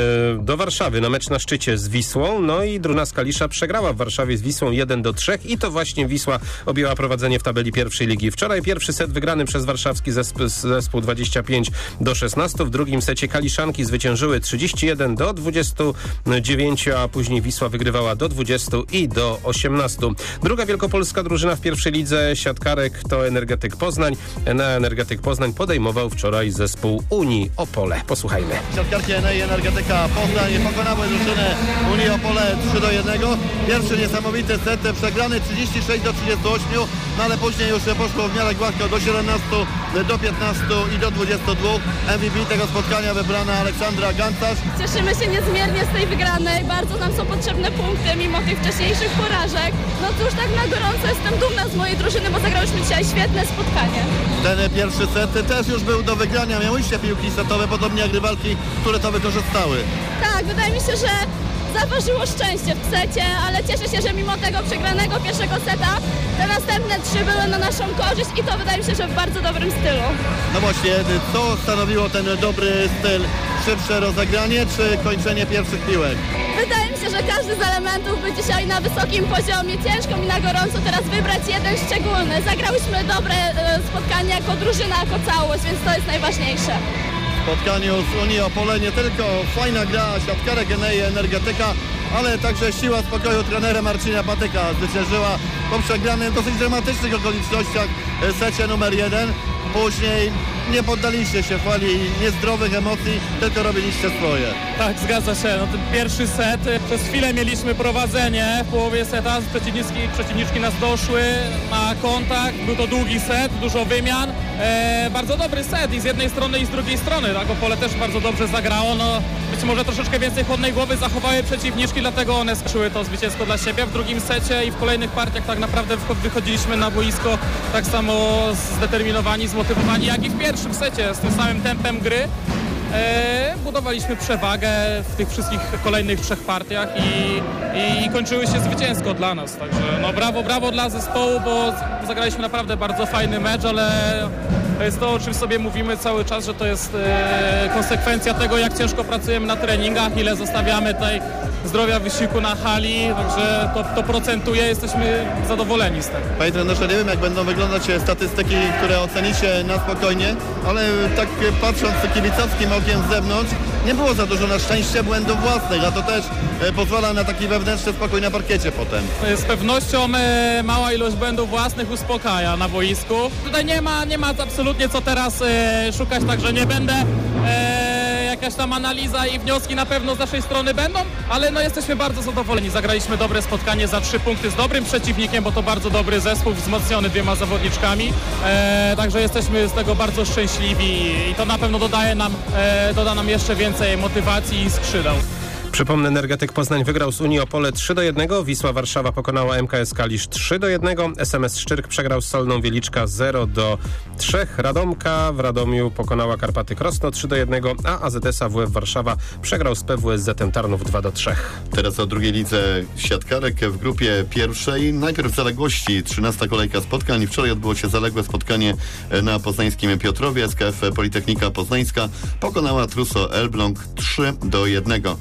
do Warszawy na mecz na szczycie z Wisłą, no i drużyna z Kalisza przegrała w Warszawie z Wisłą jeden do trzech i to właśnie Wisła objęła prowadzenie w tabeli pierwszej ligi. Wczoraj pierwszy set wygrany przez warszawski zespół, zespół dwadzieścia pięć do szesnastu. W drugim secie Kaliszanki zwyciężyły trzydzieści jeden do dwudziestu dziewięciu, a później Wisła wygrywała do dwudziestu i do osiemnastu. Druga wielkopolska drużyna w pierwszej lidze siatkarek to Energetyk Poznań. Enea Energetyk Poznań podejmował wczoraj zespół Unii Opole. Posłuchajmy. Siatkarki Enei Energetyka Poznań pokonały drużynę Unii Opole trzy do jednego. Pierwszy niesamowity set przegrany trzydzieści sześć do trzydziestu ośmiu, no ale później już poszło w miarę gładko do siedemnastu, do piętnastu i do dwudziestu dwóch. M V P tego spotkania wybrana Aleksandra Gantarz. Cieszymy się niezmiernie z tej wygranej, bardzo nam są potrzebne punkty mimo tych wcześniejszych porażek. No cóż, tak na gorąco jestem dumna z mojej drużyny, bo zagrałyśmy dzisiaj świetne spotkanie. Ten pierwszy set też już był do wygrania, miałyście piłki setowe, podobnie jak rywalki, które to wykorzystały. Tak, wydaje mi się, że zaważyło szczęście w secie, ale cieszę się, że mimo tego przegranego pierwszego seta te następne trzy były na naszą korzyść i to wydaje mi się, że w bardzo dobrym stylu. No właśnie, co stanowiło ten dobry styl? Szybsze rozegranie czy kończenie pierwszych piłek? Wydaje mi się, że każdy z elementów był dzisiaj na wysokim poziomie. Ciężko mi na gorąco teraz wybrać jeden szczególny. Zagrałyśmy dobre e, spotkanie jako drużyna, jako całość, więc to jest najważniejsze. W spotkaniu z Unii Opole nie tylko fajna gra siatkarek Enei Energetyka, ale także siła spokoju trenera Marcina Patyka zwyciężyła po przegranym, dosyć dramatycznych okolicznościach secie numer jeden. Później nie poddaliście się fali niezdrowych emocji, tylko robiliście swoje. Tak, zgadza się. No, ten pierwszy set, przez chwilę mieliśmy prowadzenie w połowie seta, przeciwniczki, przeciwniczki nas doszły na kontakt, był to długi set, dużo wymian. E, bardzo dobry set i z jednej strony i z drugiej strony, tak, Opole też bardzo dobrze zagrało. No, być może troszeczkę więcej chłodnej głowy zachowały przeciwniczki, dlatego one skrzyły to zwycięstwo dla siebie. W drugim secie i w kolejnych partiach tak naprawdę wychodziliśmy na boisko tak samo zdeterminowani, zmotywowani jak i w pierwszym secie z tym samym tempem gry. E, budowaliśmy przewagę w tych wszystkich kolejnych trzech partiach i, i, i kończyły się zwycięsko dla nas. Także no brawo, brawo dla zespołu, bo zagraliśmy naprawdę bardzo fajny mecz, ale to jest to, o czym sobie mówimy cały czas, że to jest e, konsekwencja tego, jak ciężko pracujemy na treningach, ile zostawiamy tutaj zdrowia, wysiłku na hali, także to, to procentuje, jesteśmy zadowoleni z tego. Panie trenerze, nie wiem, jak będą wyglądać statystyki, które ocenicie na spokojnie, ale tak patrząc kibicowskim okiem z zewnątrz, nie było za dużo na szczęście błędów własnych, a to też e, pozwala na taki wewnętrzny spokój na parkiecie potem. Z pewnością e, mała ilość błędów własnych uspokaja na boisku. Tutaj nie ma, nie ma absolutnie co teraz e, szukać, także nie będę e, jakaś tam analiza i wnioski na pewno z naszej strony będą, ale no jesteśmy bardzo zadowoleni. Zagraliśmy dobre spotkanie za trzy punkty z dobrym przeciwnikiem, bo to bardzo dobry zespół, wzmocniony dwiema zawodniczkami, e, także jesteśmy z tego bardzo szczęśliwi i to na pewno dodaje nam, e, doda nam jeszcze więcej motywacji i skrzydeł. Przypomnę, Energetyk Poznań wygrał z Unii Opole trzy do jednego, Wisła Warszawa pokonała M K S Kalisz trzy do jednego, S M S Szczyrk przegrał z Solną Wieliczka zero do trzech, Radomka w Radomiu pokonała Karpaty Krosno trzy do jednego, a A Z S A W F Warszawa przegrał z P W S Z-em Tarnów dwa do trzech. Teraz o drugiej lidze siatkarek w grupie pierwszej. Najpierw zaległości, trzynasta kolejka spotkań. Wczoraj odbyło się zaległe spotkanie na poznańskim Piotrowie. S K F Politechnika Poznańska pokonała Truso Elbląg trzy do jednego. A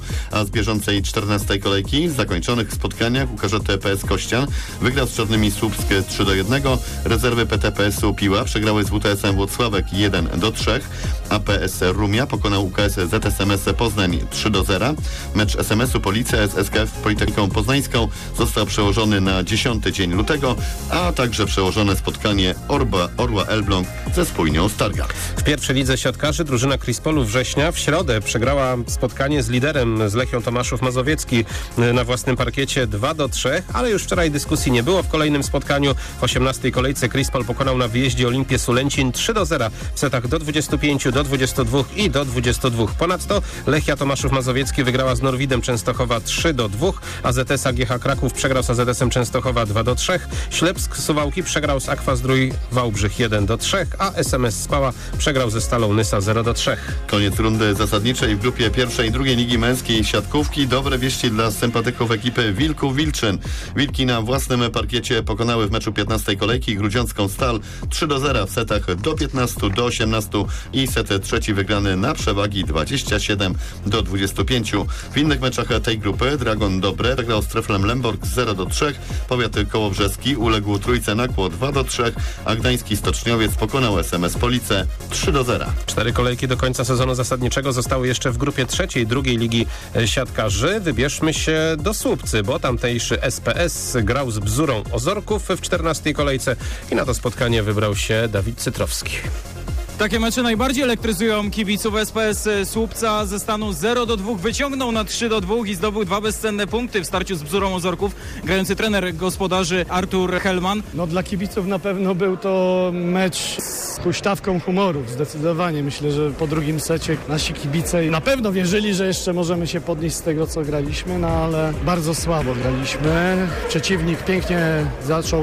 z bieżącej czternastej kolejki. W zakończonych spotkaniach U K Ż P S Kościan wygrał z Czarnymi Słupsk trzy do jednego. Rezerwy P T P S-u Piła przegrały z W T S-em Włocławek jeden do trzech. A P S Rumia pokonał U K S Z S M S Poznań trzy do zera. Mecz S M S-u Policja z S K F Politechniką Poznańską został przełożony na dziesiąty dzień lutego, a także przełożone spotkanie Orba, Orła Elbląg ze Spójnią Stargard. W pierwszej lidze siatkarzy drużyna Krispolu Września w środę przegrała spotkanie z liderem, z Lechią Tomaszów Mazowiecki na własnym parkiecie dwa do trzech, ale już wczoraj dyskusji nie było. W kolejnym spotkaniu w osiemnastej kolejce Krispol pokonał na wyjeździe Olimpię Sulęcin trzy do zera w setach do dwudziestu pięciu, do dwudziestu dwóch i do dwudziestu dwóch. Ponadto Lechia Tomaszów Mazowiecki wygrała z Norwidem Częstochowa trzy do dwóch, A Z S A G H Kraków przegrał z A Z S-em Częstochowa dwa do trzech, Ślepsk Suwałki przegrał z Aqua Zdrój Wałbrzych jeden do trzech, a S M S Spała przegrał ze Stalą Nysa zero do trzech. Koniec rundy zasadniczej w grupie pierwszej i drugiej Ligi Męskiej Siatkówki. Dobre wieści dla sympatyków ekipy Wilków Wilczyn. Wilki na własnym parkiecie pokonały w meczu piętnastej kolejki Grudziącką Stal trzy do zera w setach do piętnastu, do osiemnastu i set trzeci wygrany na przewagi dwadzieścia siedem do dwudziestu pięciu. W innych meczach tej grupy Dragon Dobre wygrał z Treflem Lemborg zero do trzech, powiat kołobrzeski uległ Trójce Nakło dwa do trzech, a gdański Stoczniowiec pokonał S M S Police trzy do zera. Cztery kolejki do końca sezonu zasadniczego zostały jeszcze w grupie trzeciej drugiej Ligi Siatkarzy. Wybierzmy się do Słupcy, bo tamtejszy S P S grał z Bzurą Ozorków w czternastej kolejce i na to spotkanie wybrał się Dawid Cytrowski. Takie mecze najbardziej elektryzują kibiców. S P S Słupca ze stanu zero do dwóch wyciągnął na trzy do dwóch i zdobył dwa bezcenne punkty w starciu z Bzurą Ozorków. Grający trener gospodarzy Artur Hellman. No dla kibiców na pewno był to mecz z huśtawką humoru, zdecydowanie. Myślę, że po drugim secie nasi kibice na pewno wierzyli, że jeszcze możemy się podnieść z tego, co graliśmy, no ale bardzo słabo graliśmy. Przeciwnik pięknie zaczął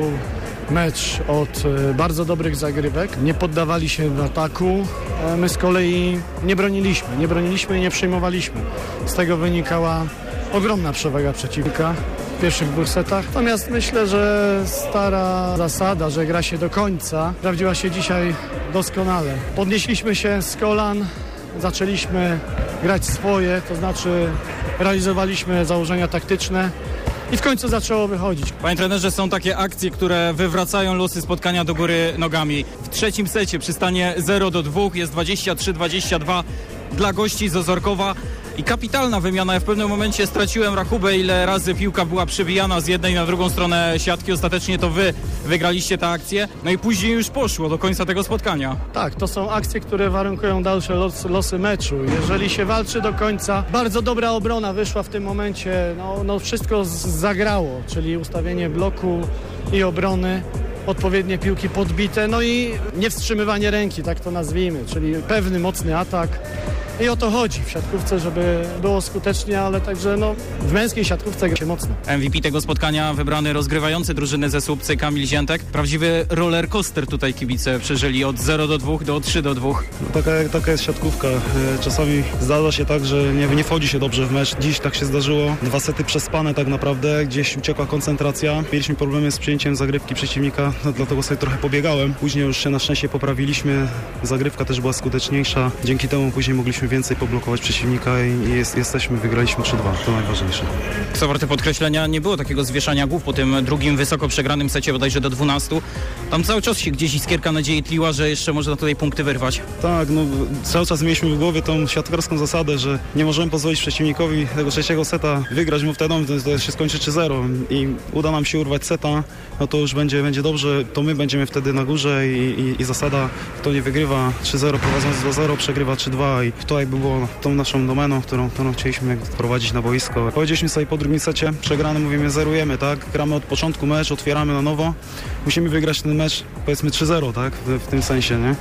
mecz od bardzo dobrych zagrywek. Nie poddawali się w ataku. My z kolei nie broniliśmy. Nie broniliśmy i nie przejmowaliśmy. Z tego wynikała ogromna przewaga przeciwnika w pierwszych dwóch setach. Natomiast myślę, że stara zasada, że gra się do końca, sprawdziła się dzisiaj doskonale. Podnieśliśmy się z kolan, zaczęliśmy grać swoje, to znaczy realizowaliśmy założenia taktyczne. I w końcu zaczęło wychodzić. Panie trenerze, są takie akcje, które wywracają losy spotkania do góry nogami. W trzecim secie przy stanie zero do dwóch jest dwadzieścia trzy dwadzieścia dwa dla gości z Ozorkowa. I kapitalna wymiana. Ja w pewnym momencie straciłem rachubę, ile razy piłka była przebijana z jednej na drugą stronę siatki. Ostatecznie to wy wygraliście tę akcję. No i później już poszło do końca tego spotkania. Tak, to są akcje, które warunkują dalsze los, losy meczu. Jeżeli się walczy do końca, bardzo dobra obrona wyszła w tym momencie. No, no wszystko z- zagrało, czyli ustawienie bloku i obrony. Odpowiednie piłki podbite, no i niewstrzymywanie ręki, tak to nazwijmy, czyli pewny, mocny atak. I o to chodzi w siatkówce, żeby było skutecznie, ale także no, w męskiej siatkówce gra się mocno. M V P tego spotkania wybrany rozgrywający drużynę ze Słupcy Kamil Ziętek. Prawdziwy roller coaster tutaj kibice przeżyli od zero do dwóch do trzy do dwóch. No taka, taka jest siatkówka. Czasami zdarza się tak, że nie, nie wchodzi się dobrze w mecz. Dziś tak się zdarzyło. Dwa sety przespane tak naprawdę. Gdzieś uciekła koncentracja. Mieliśmy problemy z przyjęciem zagrywki przeciwnika, no, dlatego sobie trochę pobiegałem. Później już się na szczęście poprawiliśmy. Zagrywka też była skuteczniejsza. Dzięki temu później mogliśmy więcej poblokować przeciwnika i jest, jesteśmy, wygraliśmy trzy dwa, to najważniejsze. Co warte podkreślenia, nie było takiego zwieszania głów po tym drugim wysoko przegranym secie, bodajże do dwunastu. Tam cały czas się gdzieś iskierka nadziei tliła, że jeszcze można tutaj punkty wyrwać. Tak, no cały czas mieliśmy w głowie tą siatkarską zasadę, że nie możemy pozwolić przeciwnikowi tego trzeciego seta wygrać, bo wtedy to się skończy trzy zero i uda nam się urwać seta, no to już będzie, będzie dobrze, to my będziemy wtedy na górze i, i, i zasada, kto nie wygrywa trzy zero prowadząc dwa zero, przegrywa trzy dwa i to jakby było tą naszą domeną, którą, którą chcieliśmy prowadzić na boisko. Powiedzieliśmy sobie po drugim secie, przegrany, mówimy zerujemy, tak? Gramy od początku mecz, otwieramy na nowo. Musimy wygrać ten mecz, powiedzmy trzy zero, tak? W, w tym sensie, nie?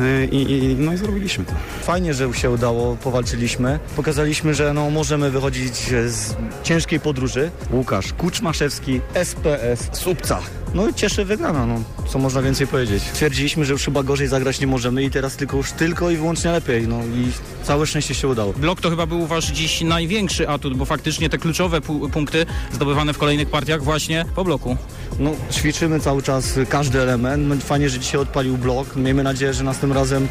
I, i, no i zrobiliśmy to. Fajnie, że się udało, powalczyliśmy. Pokazaliśmy, że no, możemy wychodzić z ciężkiej podróży. Łukasz Kuczmaszewski, S P S Słupca. No i cieszy wygrana, no. Co można więcej powiedzieć. Twierdziliśmy, że już chyba gorzej zagrać nie możemy i teraz tylko już tylko i wyłącznie lepiej, no i całe szczęście się udało. Blok to chyba był wasz dziś największy atut, bo faktycznie te kluczowe pu- punkty zdobywane w kolejnych partiach właśnie po bloku. No ćwiczymy cały czas każdy element, no, fajnie, że dzisiaj odpalił blok. Miejmy nadzieję, że następnym razem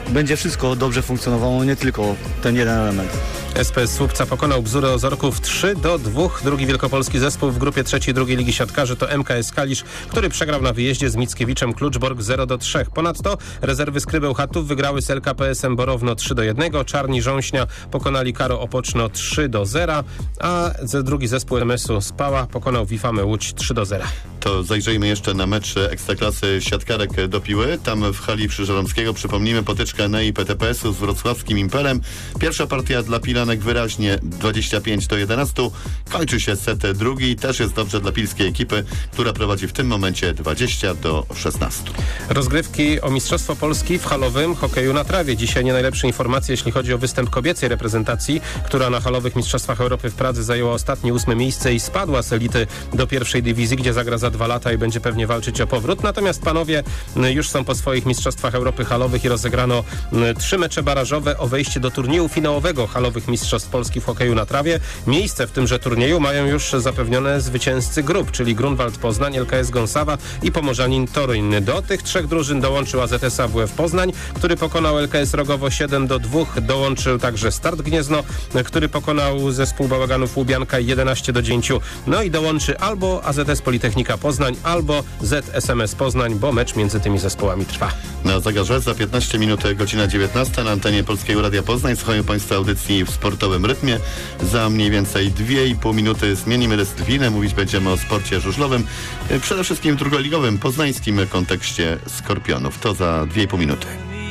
będzie wszystko dobrze funkcjonowało, nie tylko ten jeden element. S P S Słupca pokonał Bzurę Ozorków trzy do dwóch. Drugi wielkopolski zespół w grupie trzeciej drugiej Ligi Siatkarzy to M K S Kalisz, który przegrał na wyjeździe z Mickiewiczem Kluczbork zero do trzech. Ponadto rezerwy Skrybeł Chatów wygrały z L K P S-em Borowno trzy do jednego. Czarni Rząśnia pokonali Karo Opoczno trzy do zera, a drugi zespół M S-u Spała pokonał Wifamę Łódź trzy do zera. To zajrzyjmy jeszcze na mecz Ekstraklasy siatkarek do Piły. Tam w hali Krzyżoromskiego, przypomnijmy, potyczka Enei P T P S-u z wrocławskim Imperem. Pierwsza partia dla Pilanek wyraźnie dwadzieścia pięć do jedenastu. Kończy się set drugi. Też jest dobrze dla pilskiej ekipy, która prowadzi w tym momencie dwadzieścia do szesnastu. Rozgrywki o Mistrzostwo Polski w halowym hokeju na trawie. Dzisiaj nie najlepsze informacje, jeśli chodzi o występ kobiecej reprezentacji, która na halowych Mistrzostwach Europy w Pradze zajęła ostatnie ósme miejsce i spadła z elity do pierwszej dywizji, gdzie zagra za dwa lata i będzie pewnie walczyć o powrót. Natomiast panowie już są po swoich Mistrzostwach Europy halowych i rozegrano trzy mecze barażowe o wejście do turnieju finałowego halowych Mistrzostw Polski w hokeju na trawie. Miejsce w tymże turnieju mają już zapewnione zwycięzcy grup, czyli Grunwald Poznań, L K S Gąsawa i Pomorzanin Toruń. Do tych trzech drużyn dołączył A Z S A W F Poznań, który pokonał L K S Rogowo siedem do dwóch. Dołączył także Start Gniezno, który pokonał zespół Bałaganów Łubianka jedenaście do dziewięciu. No i dołączy albo A Z S Politechnika Poznań, albo Z S M S Poznań, bo mecz między tymi zespołami trwa. Na zegarze za piętnaście minut godzina dziewiętnasta na antenie Polskiego Radia Poznań. Słuchają Państwo audycji w sportowym rytmie. Za mniej więcej dwie i pół minuty zmienimy dyscyplinę. Mówić będziemy o sporcie żużlowym, przede wszystkim drugoligowym, poznańskim kontekście Skorpionów. To za dwie i pół minuty.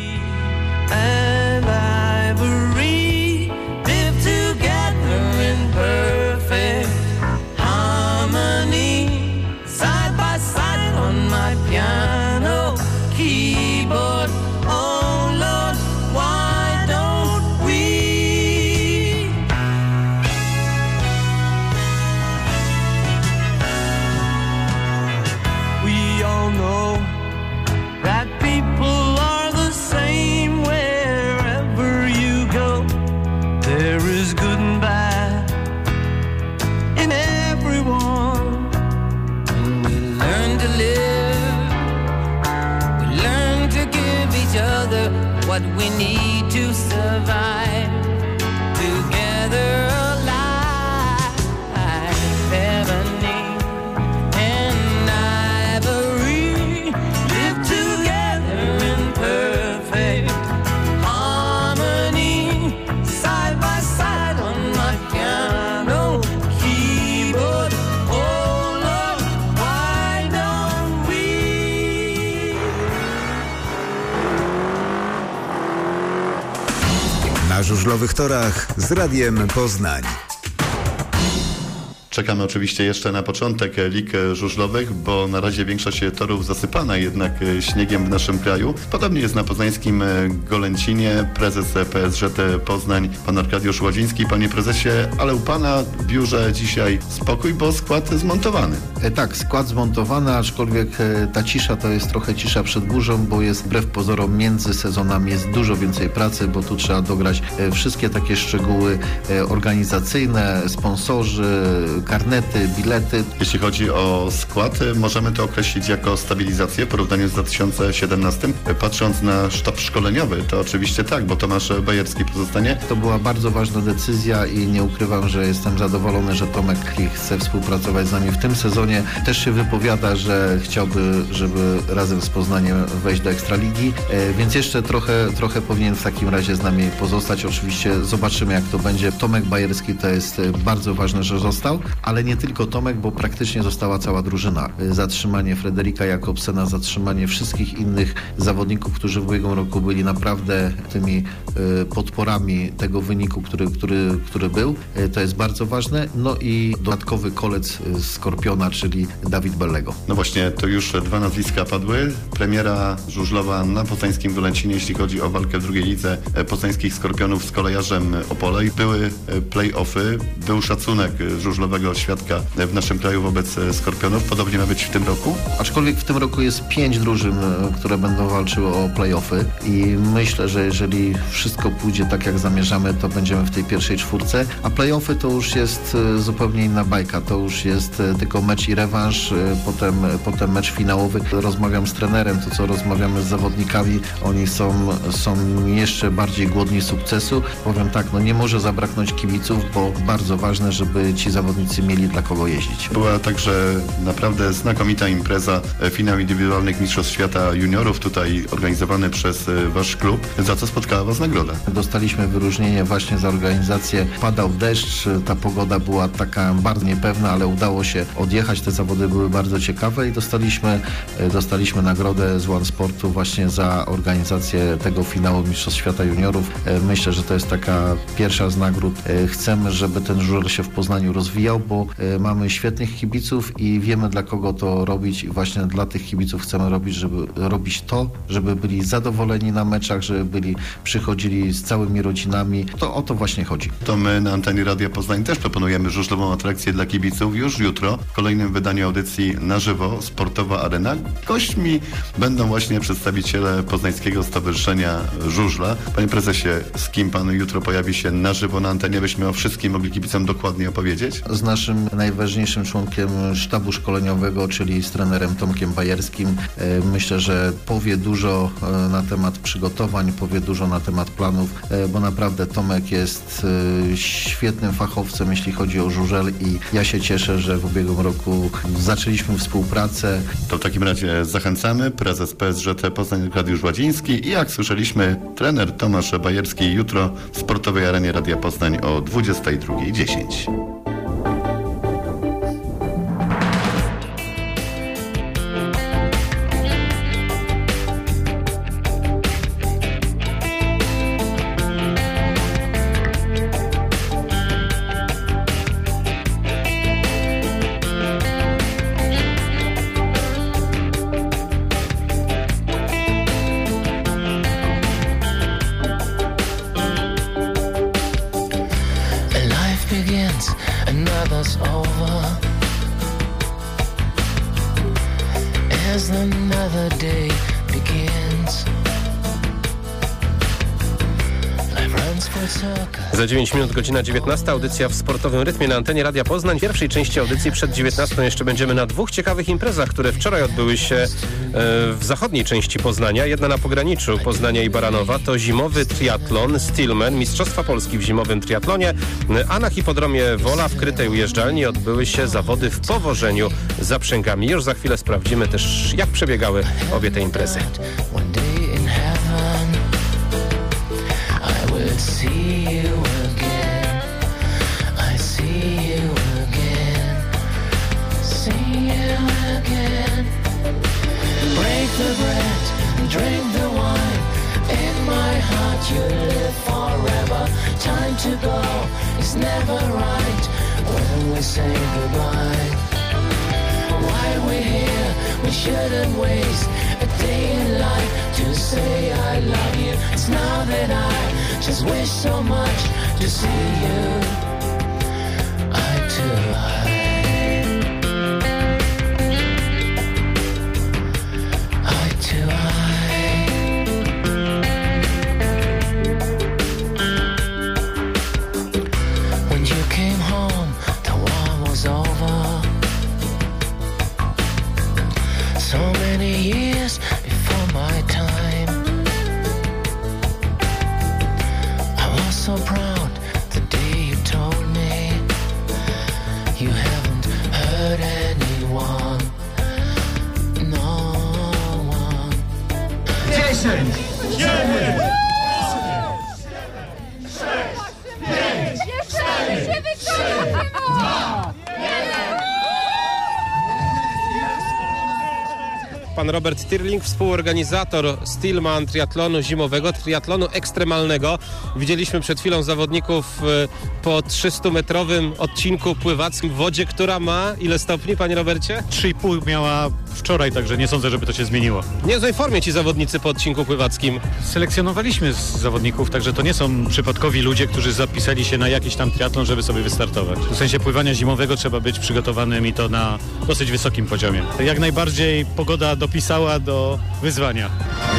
What we need to survive together, alive, ebony and ivory, live together in perfect harmony, side by side on my piano keyboard. Oh Lord, why don't we? Na żużlowych torach z Radiem Poznań. Czekamy oczywiście jeszcze na początek lig żużlowych, bo na razie większość torów zasypana jednak śniegiem w naszym kraju. Podobnie jest na poznańskim Golęcinie. Prezes P S Ż T Poznań, pan Arkadiusz Ładziński. Panie prezesie, ale u pana w biurze dzisiaj spokój, bo skład zmontowany. E, tak, skład zmontowany, aczkolwiek e, ta cisza to jest trochę cisza przed burzą, bo jest wbrew pozorom między sezonami jest dużo więcej pracy, bo tu trzeba dograć e, wszystkie takie szczegóły e, organizacyjne, sponsorzy, karnety, bilety. Jeśli chodzi o skład, możemy to określić jako stabilizację w porównaniu z dwa tysiące siedemnastym. Patrząc na sztab szkoleniowy, to oczywiście tak, bo Tomasz Bajerski pozostanie. To była bardzo ważna decyzja i nie ukrywam, że jestem zadowolony, że Tomek chce współpracować z nami w tym sezonie. Też się wypowiada, że chciałby, żeby razem z Poznaniem wejść do Ekstraligi, więc jeszcze trochę, trochę powinien w takim razie z nami pozostać. Oczywiście zobaczymy, jak to będzie. Tomek Bajerski to jest bardzo ważne, że został, ale nie tylko Tomek, bo praktycznie została cała drużyna. Zatrzymanie Frederika Jakobsena, zatrzymanie wszystkich innych zawodników, którzy w ubiegłym roku byli naprawdę tymi y, podporami tego wyniku, który, który, który był. Y, to jest bardzo ważne. No i dodatkowy kolec y, Skorpiona, czyli Dawid Bellego. No właśnie, to już dwa nazwiska padły. Premiera żużlowa na poznańskim Golęcinie, jeśli chodzi o walkę w drugiej lidze poznańskich Skorpionów z Kolejarzem Opole. Były play-offy, był szacunek żużlowego sportowego świadka w naszym kraju wobec Skorpionów. Podobnie ma być w tym roku? Aczkolwiek w tym roku jest pięć drużyn, które będą walczyły o play-offy i myślę, że jeżeli wszystko pójdzie tak jak zamierzamy, to będziemy w tej pierwszej czwórce, a play-offy to już jest zupełnie inna bajka, to już jest tylko mecz i rewanż, potem, potem mecz finałowy. Rozmawiam z trenerem, to co rozmawiamy z zawodnikami, oni są, są jeszcze bardziej głodni sukcesu. Powiem tak, no nie może zabraknąć kibiców, bo bardzo ważne, żeby ci zawodnicy mieli dla kogo jeździć. Była także naprawdę znakomita impreza, finał indywidualnych Mistrzostw Świata Juniorów, tutaj organizowany przez wasz klub, za co spotkała was nagroda. Dostaliśmy wyróżnienie właśnie za organizację. Padał deszcz, ta pogoda była taka bardzo niepewna, ale udało się odjechać, te zawody były bardzo ciekawe i dostaliśmy, dostaliśmy nagrodę z One Sportu właśnie za organizację tego finału Mistrzostw Świata Juniorów. Myślę, że to jest taka pierwsza z nagród. Chcemy, żeby ten żużel się w Poznaniu rozwijał, bo mamy świetnych kibiców i wiemy, dla kogo to robić i właśnie dla tych kibiców chcemy robić, żeby robić to, żeby byli zadowoleni na meczach, żeby byli, przychodzili z całymi rodzinami. To o to właśnie chodzi. To my na antenie Radia Poznań też proponujemy żużlową atrakcję dla kibiców już jutro w kolejnym wydaniu audycji na żywo Sportowa Arena. Gośćmi będą właśnie przedstawiciele Poznańskiego Stowarzyszenia Żużla. Panie prezesie, z kim pan jutro pojawi się na żywo na antenie, byśmy o wszystkim mogli kibicom dokładnie opowiedzieć? Z naszym najważniejszym członkiem sztabu szkoleniowego, czyli z trenerem Tomkiem Bajerskim. Myślę, że powie dużo na temat przygotowań, powie dużo na temat planów, bo naprawdę Tomek jest świetnym fachowcem, jeśli chodzi o żużel i ja się cieszę, że w ubiegłym roku zaczęliśmy współpracę. To w takim razie zachęcamy. Prezes P S Ż T Poznań Arkadiusz Ładziński i jak słyszeliśmy, trener Tomasz Bajerski jutro w Sportowej Arenie Radia Poznań o dwudziestej drugiej dziesięć. Za dziewięć minut, godzina dziewiętnasta, audycja w sportowym rytmie na antenie Radia Poznań. W pierwszej części audycji przed dziewiętnastą jeszcze będziemy na dwóch ciekawych imprezach, które wczoraj odbyły się e, w zachodniej części Poznania. Jedna na pograniczu Poznania i Baranowa to zimowy triatlon Steelman, Mistrzostwa Polski w zimowym triatlonie, a na hipodromie Wola w krytej ujeżdżalni odbyły się zawody w powożeniu zaprzęgami. Już za chwilę sprawdzimy też, jak przebiegały obie te imprezy. See you again, I see you again, see you again. Break the bread, drink the wine, in my heart you live forever. Time to go, it's never right when we say goodbye. While we're here, we shouldn't waste a day in life to say I love you. It's now that I just wish so much to see you eye to eye, eye to eye. When you came home, the war was over. So many years before my time. So proud the day you told me you haven't hurt anyone, no one. Dziesięć, dziewięć, pan Robert Tirling, współorganizator Steelman triatlonu zimowego, triatlonu ekstremalnego. Widzieliśmy przed chwilą zawodników po trzystumetrowym odcinku pływackim w wodzie, która ma ile stopni, panie Robercie? trzy i pół miała wczoraj, także nie sądzę, żeby to się zmieniło. W niezłej formie ci zawodnicy po odcinku pływackim. Selekcjonowaliśmy z zawodników, także to nie są przypadkowi ludzie, którzy zapisali się na jakiś tam triatlon, żeby sobie wystartować. W sensie pływania zimowego trzeba być przygotowanym i to na dosyć wysokim poziomie. Jak najbardziej pogoda dopisała do wyzwania.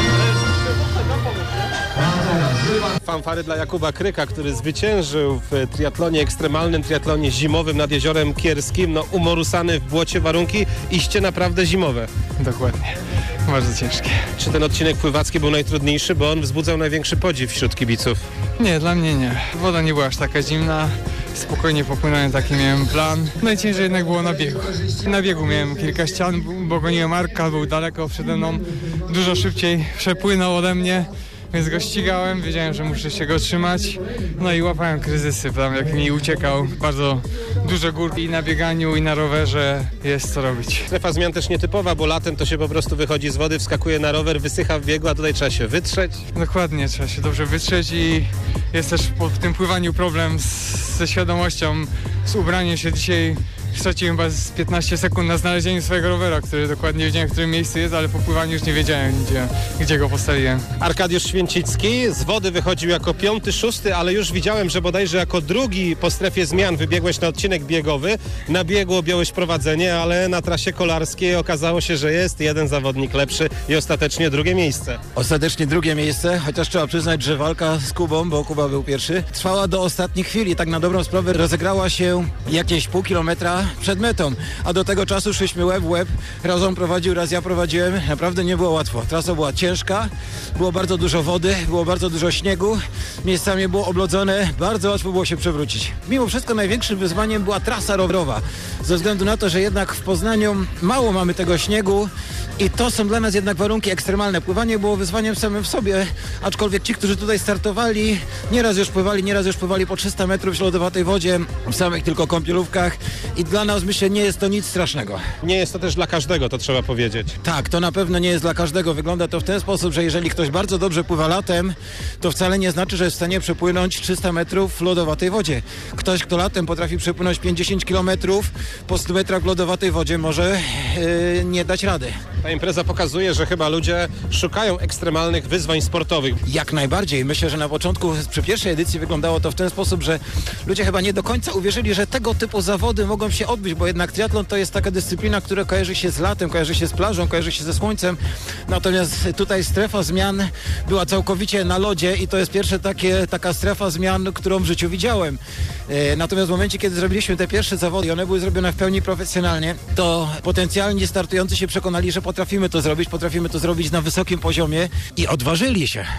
Fanfary dla Jakuba Kryka, który zwyciężył w triatlonie ekstremalnym, triatlonie zimowym nad Jeziorem Kierskim. No, umorusane w błocie warunki, iście naprawdę zimowe. Dokładnie. Bardzo ciężkie. Czy ten odcinek pływacki był najtrudniejszy, bo on wzbudzał największy podziw wśród kibiców? Nie, dla mnie nie. Woda nie była aż taka zimna. Spokojnie popłynąłem, taki miałem plan. Najciężej jednak było na biegu. Na biegu miałem kilka ścian, bo goniłem Marka, był daleko przede mną. Dużo szybciej przepłynął ode mnie. Więc go ścigałem, wiedziałem, że muszę się go trzymać. No i łapałem kryzysy, tam jak mi uciekał. Bardzo dużo gór i na bieganiu, i na rowerze jest co robić. Strefa zmian też nietypowa, bo latem to się po prostu wychodzi z wody, wskakuje na rower, wysycha w biegu, a tutaj trzeba się wytrzeć. Dokładnie, trzeba się dobrze wytrzeć i jest też po, w tym pływaniu problem z, ze świadomością, z ubraniem się. Dzisiaj straciłem chyba z piętnaście sekund na znalezieniu swojego rowera, który dokładnie wiedziałem, w którym miejscu jest, ale po pływaniu już nie wiedziałem, gdzie, gdzie go postawiłem. Arkadiusz Święcicki z wody wychodził jako piąty, szósty, ale już widziałem, że bodajże jako drugi po strefie zmian wybiegłeś na odcinek biegowy. Na biegu objąłeś prowadzenie, ale na trasie kolarskiej okazało się, że jest jeden zawodnik lepszy i ostatecznie drugie miejsce. Ostatecznie drugie miejsce, chociaż trzeba przyznać, że walka z Kubą, bo Kuba był pierwszy, trwała do ostatniej chwili. Tak na dobrą sprawę rozegrała się jakieś pół kilometra przed metą, a do tego czasu szliśmy łeb w łeb, raz on prowadził, raz ja prowadziłem, naprawdę nie było łatwo. Trasa była ciężka, było bardzo dużo wody, było bardzo dużo śniegu, miejscami było oblodzone, bardzo łatwo było się przewrócić. Mimo wszystko największym wyzwaniem była trasa rowerowa, ze względu na to, że jednak w Poznaniu mało mamy tego śniegu i to są dla nas jednak warunki ekstremalne. Pływanie było wyzwaniem samym w sobie, aczkolwiek ci, którzy tutaj startowali, nieraz już pływali, nieraz już pływali po trzysta metrów w lodowatej wodzie, w samych tylko kąpielówkach i dla nas, myślę, nie jest to nic strasznego. Nie jest to też dla każdego, to trzeba powiedzieć. Tak, to na pewno nie jest dla każdego. Wygląda to w ten sposób, że jeżeli ktoś bardzo dobrze pływa latem, to wcale nie znaczy, że jest w stanie przepłynąć trzysta metrów w lodowatej wodzie. Ktoś, kto latem potrafi przepłynąć pięćdziesiąt kilometrów po stu metrach w lodowatej wodzie, może yy, nie dać rady. Ta impreza pokazuje, że chyba ludzie szukają ekstremalnych wyzwań sportowych. Jak najbardziej. Myślę, że na początku, przy pierwszej edycji wyglądało to w ten sposób, że ludzie chyba nie do końca uwierzyli, że tego typu zawody mogą się odbyć, bo jednak triatlon to jest taka dyscyplina, która kojarzy się z latem, kojarzy się z plażą, kojarzy się ze słońcem. Natomiast tutaj strefa zmian była całkowicie na lodzie i to jest pierwsza takie, taka strefa zmian, którą w życiu widziałem. E, natomiast w momencie, kiedy zrobiliśmy te pierwsze zawody i one były zrobione w pełni profesjonalnie, to potencjalnie startujący się przekonali, że potrafimy to zrobić, potrafimy to zrobić na wysokim poziomie i odważyli się.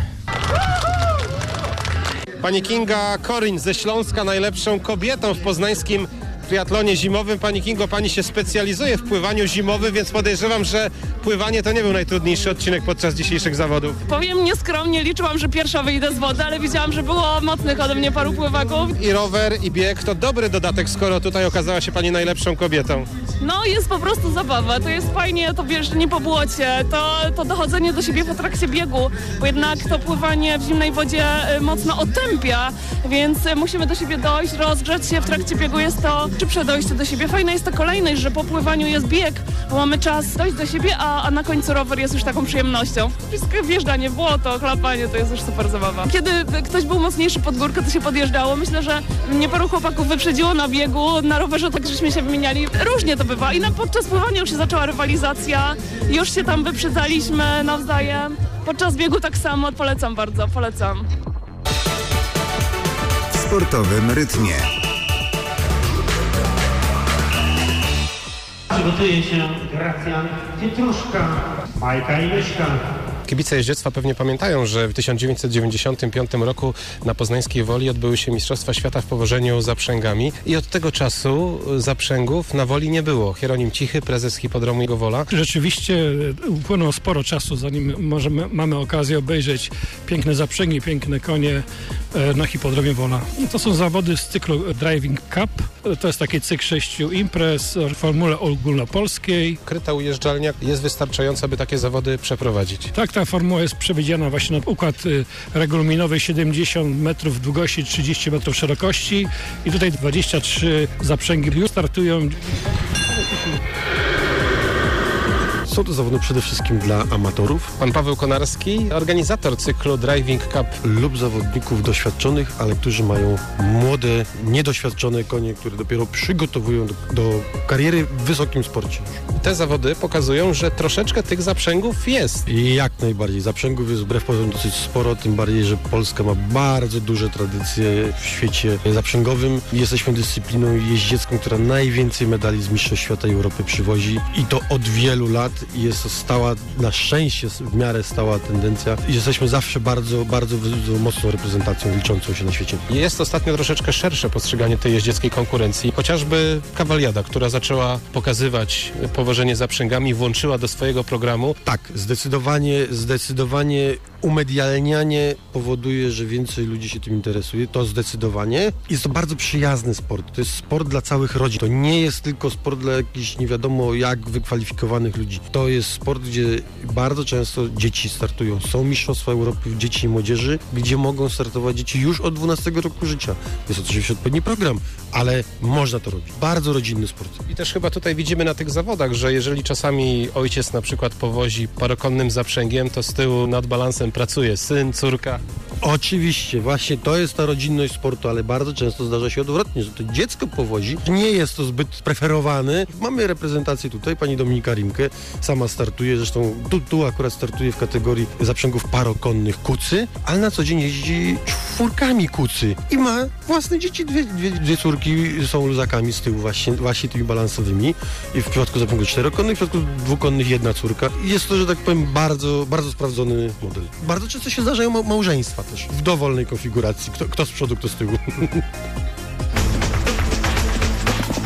Pani Kinga Korin ze Śląska, najlepszą kobietą w poznańskim triatlonie zimowym. Pani Kingo, pani się specjalizuje w pływaniu zimowym, więc podejrzewam, że pływanie to nie był najtrudniejszy odcinek podczas dzisiejszych zawodów. Powiem nieskromnie, liczyłam, że pierwsza wyjdę z wody, ale widziałam, że było mocnych ode mnie paru pływaków. I rower, i bieg to dobry dodatek, skoro tutaj okazała się pani najlepszą kobietą. No jest po prostu zabawa, to jest fajnie, to wjeżdżanie po błocie, to, to dochodzenie do siebie po trakcie biegu, bo jednak to pływanie w zimnej wodzie mocno otępia, więc musimy do siebie dojść, rozgrzać się w trakcie biegu, jest to szybsze dojście do siebie. Fajna jest ta kolejność, że po pływaniu jest bieg, bo mamy czas dojść do siebie, a, a na końcu rower jest już taką przyjemnością. Wszystko wjeżdżanie w błoto, chlapanie, to jest już super zabawa. Kiedy ktoś był mocniejszy pod górkę, to się podjeżdżało. Myślę, że mnie paru chłopaków wyprzedziło na biegu, na rowerze tak żeśmy się wymieniali. Różnie to bywa i na, podczas pływania już się zaczęła rywalizacja, już się tam wyprzedzaliśmy nawzajem. Podczas biegu tak samo, polecam bardzo, polecam. W sportowym rytmie. Przygotuje się Gracjan Pietruszka, Majka i Myszka. Kibice jeździectwa pewnie pamiętają, że w tysiąc dziewięćset dziewięćdziesiątym piątym roku na Poznańskiej Woli odbyły się Mistrzostwa Świata w powożeniu zaprzęgami i od tego czasu zaprzęgów na Woli nie było. Hieronim Cichy, prezes hipodromu jego Wola. Rzeczywiście upłynęło sporo czasu, zanim możemy, mamy okazję obejrzeć piękne zaprzęgi, piękne konie na hipodromie Wola. To są zawody z cyklu Driving Cup. To jest taki cykl sześciu imprez w formule ogólnopolskiej. Kryta ujeżdżalnia jest wystarczająca, by takie zawody przeprowadzić. Tak, ta formuła jest przewidziana właśnie na układ y, regulaminowy siedemdziesiąt metrów długości, trzydzieści metrów szerokości i tutaj dwadzieścia trzy zaprzęgi już startują. Są to zawody przede wszystkim dla amatorów. Pan Paweł Konarski, organizator cyklu Driving Cup. Lub zawodników doświadczonych, ale którzy mają młode, niedoświadczone konie, które dopiero przygotowują do, do kariery w wysokim sporcie. Te zawody pokazują, że troszeczkę tych zaprzęgów jest. I jak najbardziej. Zaprzęgów jest wbrew pozorom dosyć sporo, tym bardziej, że Polska ma bardzo duże tradycje w świecie zaprzęgowym. Jesteśmy dyscypliną jeździecką, która najwięcej medali z Mistrzostw Świata i Europy przywozi i to od wielu lat. Jest to stała, na szczęście w miarę stała tendencja i jesteśmy zawsze bardzo, bardzo, bardzo mocną reprezentacją liczącą się na świecie. Jest ostatnio troszeczkę szersze postrzeganie tej jeździeckiej konkurencji. Chociażby Kawaliada, która zaczęła pokazywać powożenie zaprzęgami, włączyła do swojego programu. Tak, zdecydowanie, zdecydowanie umedialnianie powoduje, że więcej ludzi się tym interesuje. To zdecydowanie. Jest to bardzo przyjazny sport. To jest sport dla całych rodzin. To nie jest tylko sport dla jakichś nie wiadomo jak wykwalifikowanych ludzi. To jest sport, gdzie bardzo często dzieci startują. Są mistrzostwa Europy dzieci i młodzieży, gdzie mogą startować dzieci już od dwunastego roku życia. Jest oczywiście odpowiedni program, ale można to robić. Bardzo rodzinny sport. I też chyba tutaj widzimy na tych zawodach, że jeżeli czasami ojciec na przykład powozi parokonnym zaprzęgiem, to z tyłu nad balansem pracuje syn, córka. Oczywiście, właśnie to jest ta rodzinność sportu, ale bardzo często zdarza się odwrotnie, że to dziecko powozi. Nie jest to zbyt preferowane. Mamy reprezentację tutaj, pani Dominika Rimke sama startuje, zresztą tu, tu akurat startuje w kategorii zaprzęgów parokonnych kucy, ale na co dzień jeździ czwórkami kucy i ma własne dzieci, dwie, dwie, dwie córki są luzakami z tyłu właśnie, właśnie tymi balansowymi i w przypadku zaprzęgów czterokonnych, w przypadku dwukonnych jedna córka. I jest to, że tak powiem, bardzo, bardzo sprawdzony model. Bardzo często się zdarzają ma- małżeństwa też w dowolnej konfiguracji, kto, kto z przodu, kto z tyłu.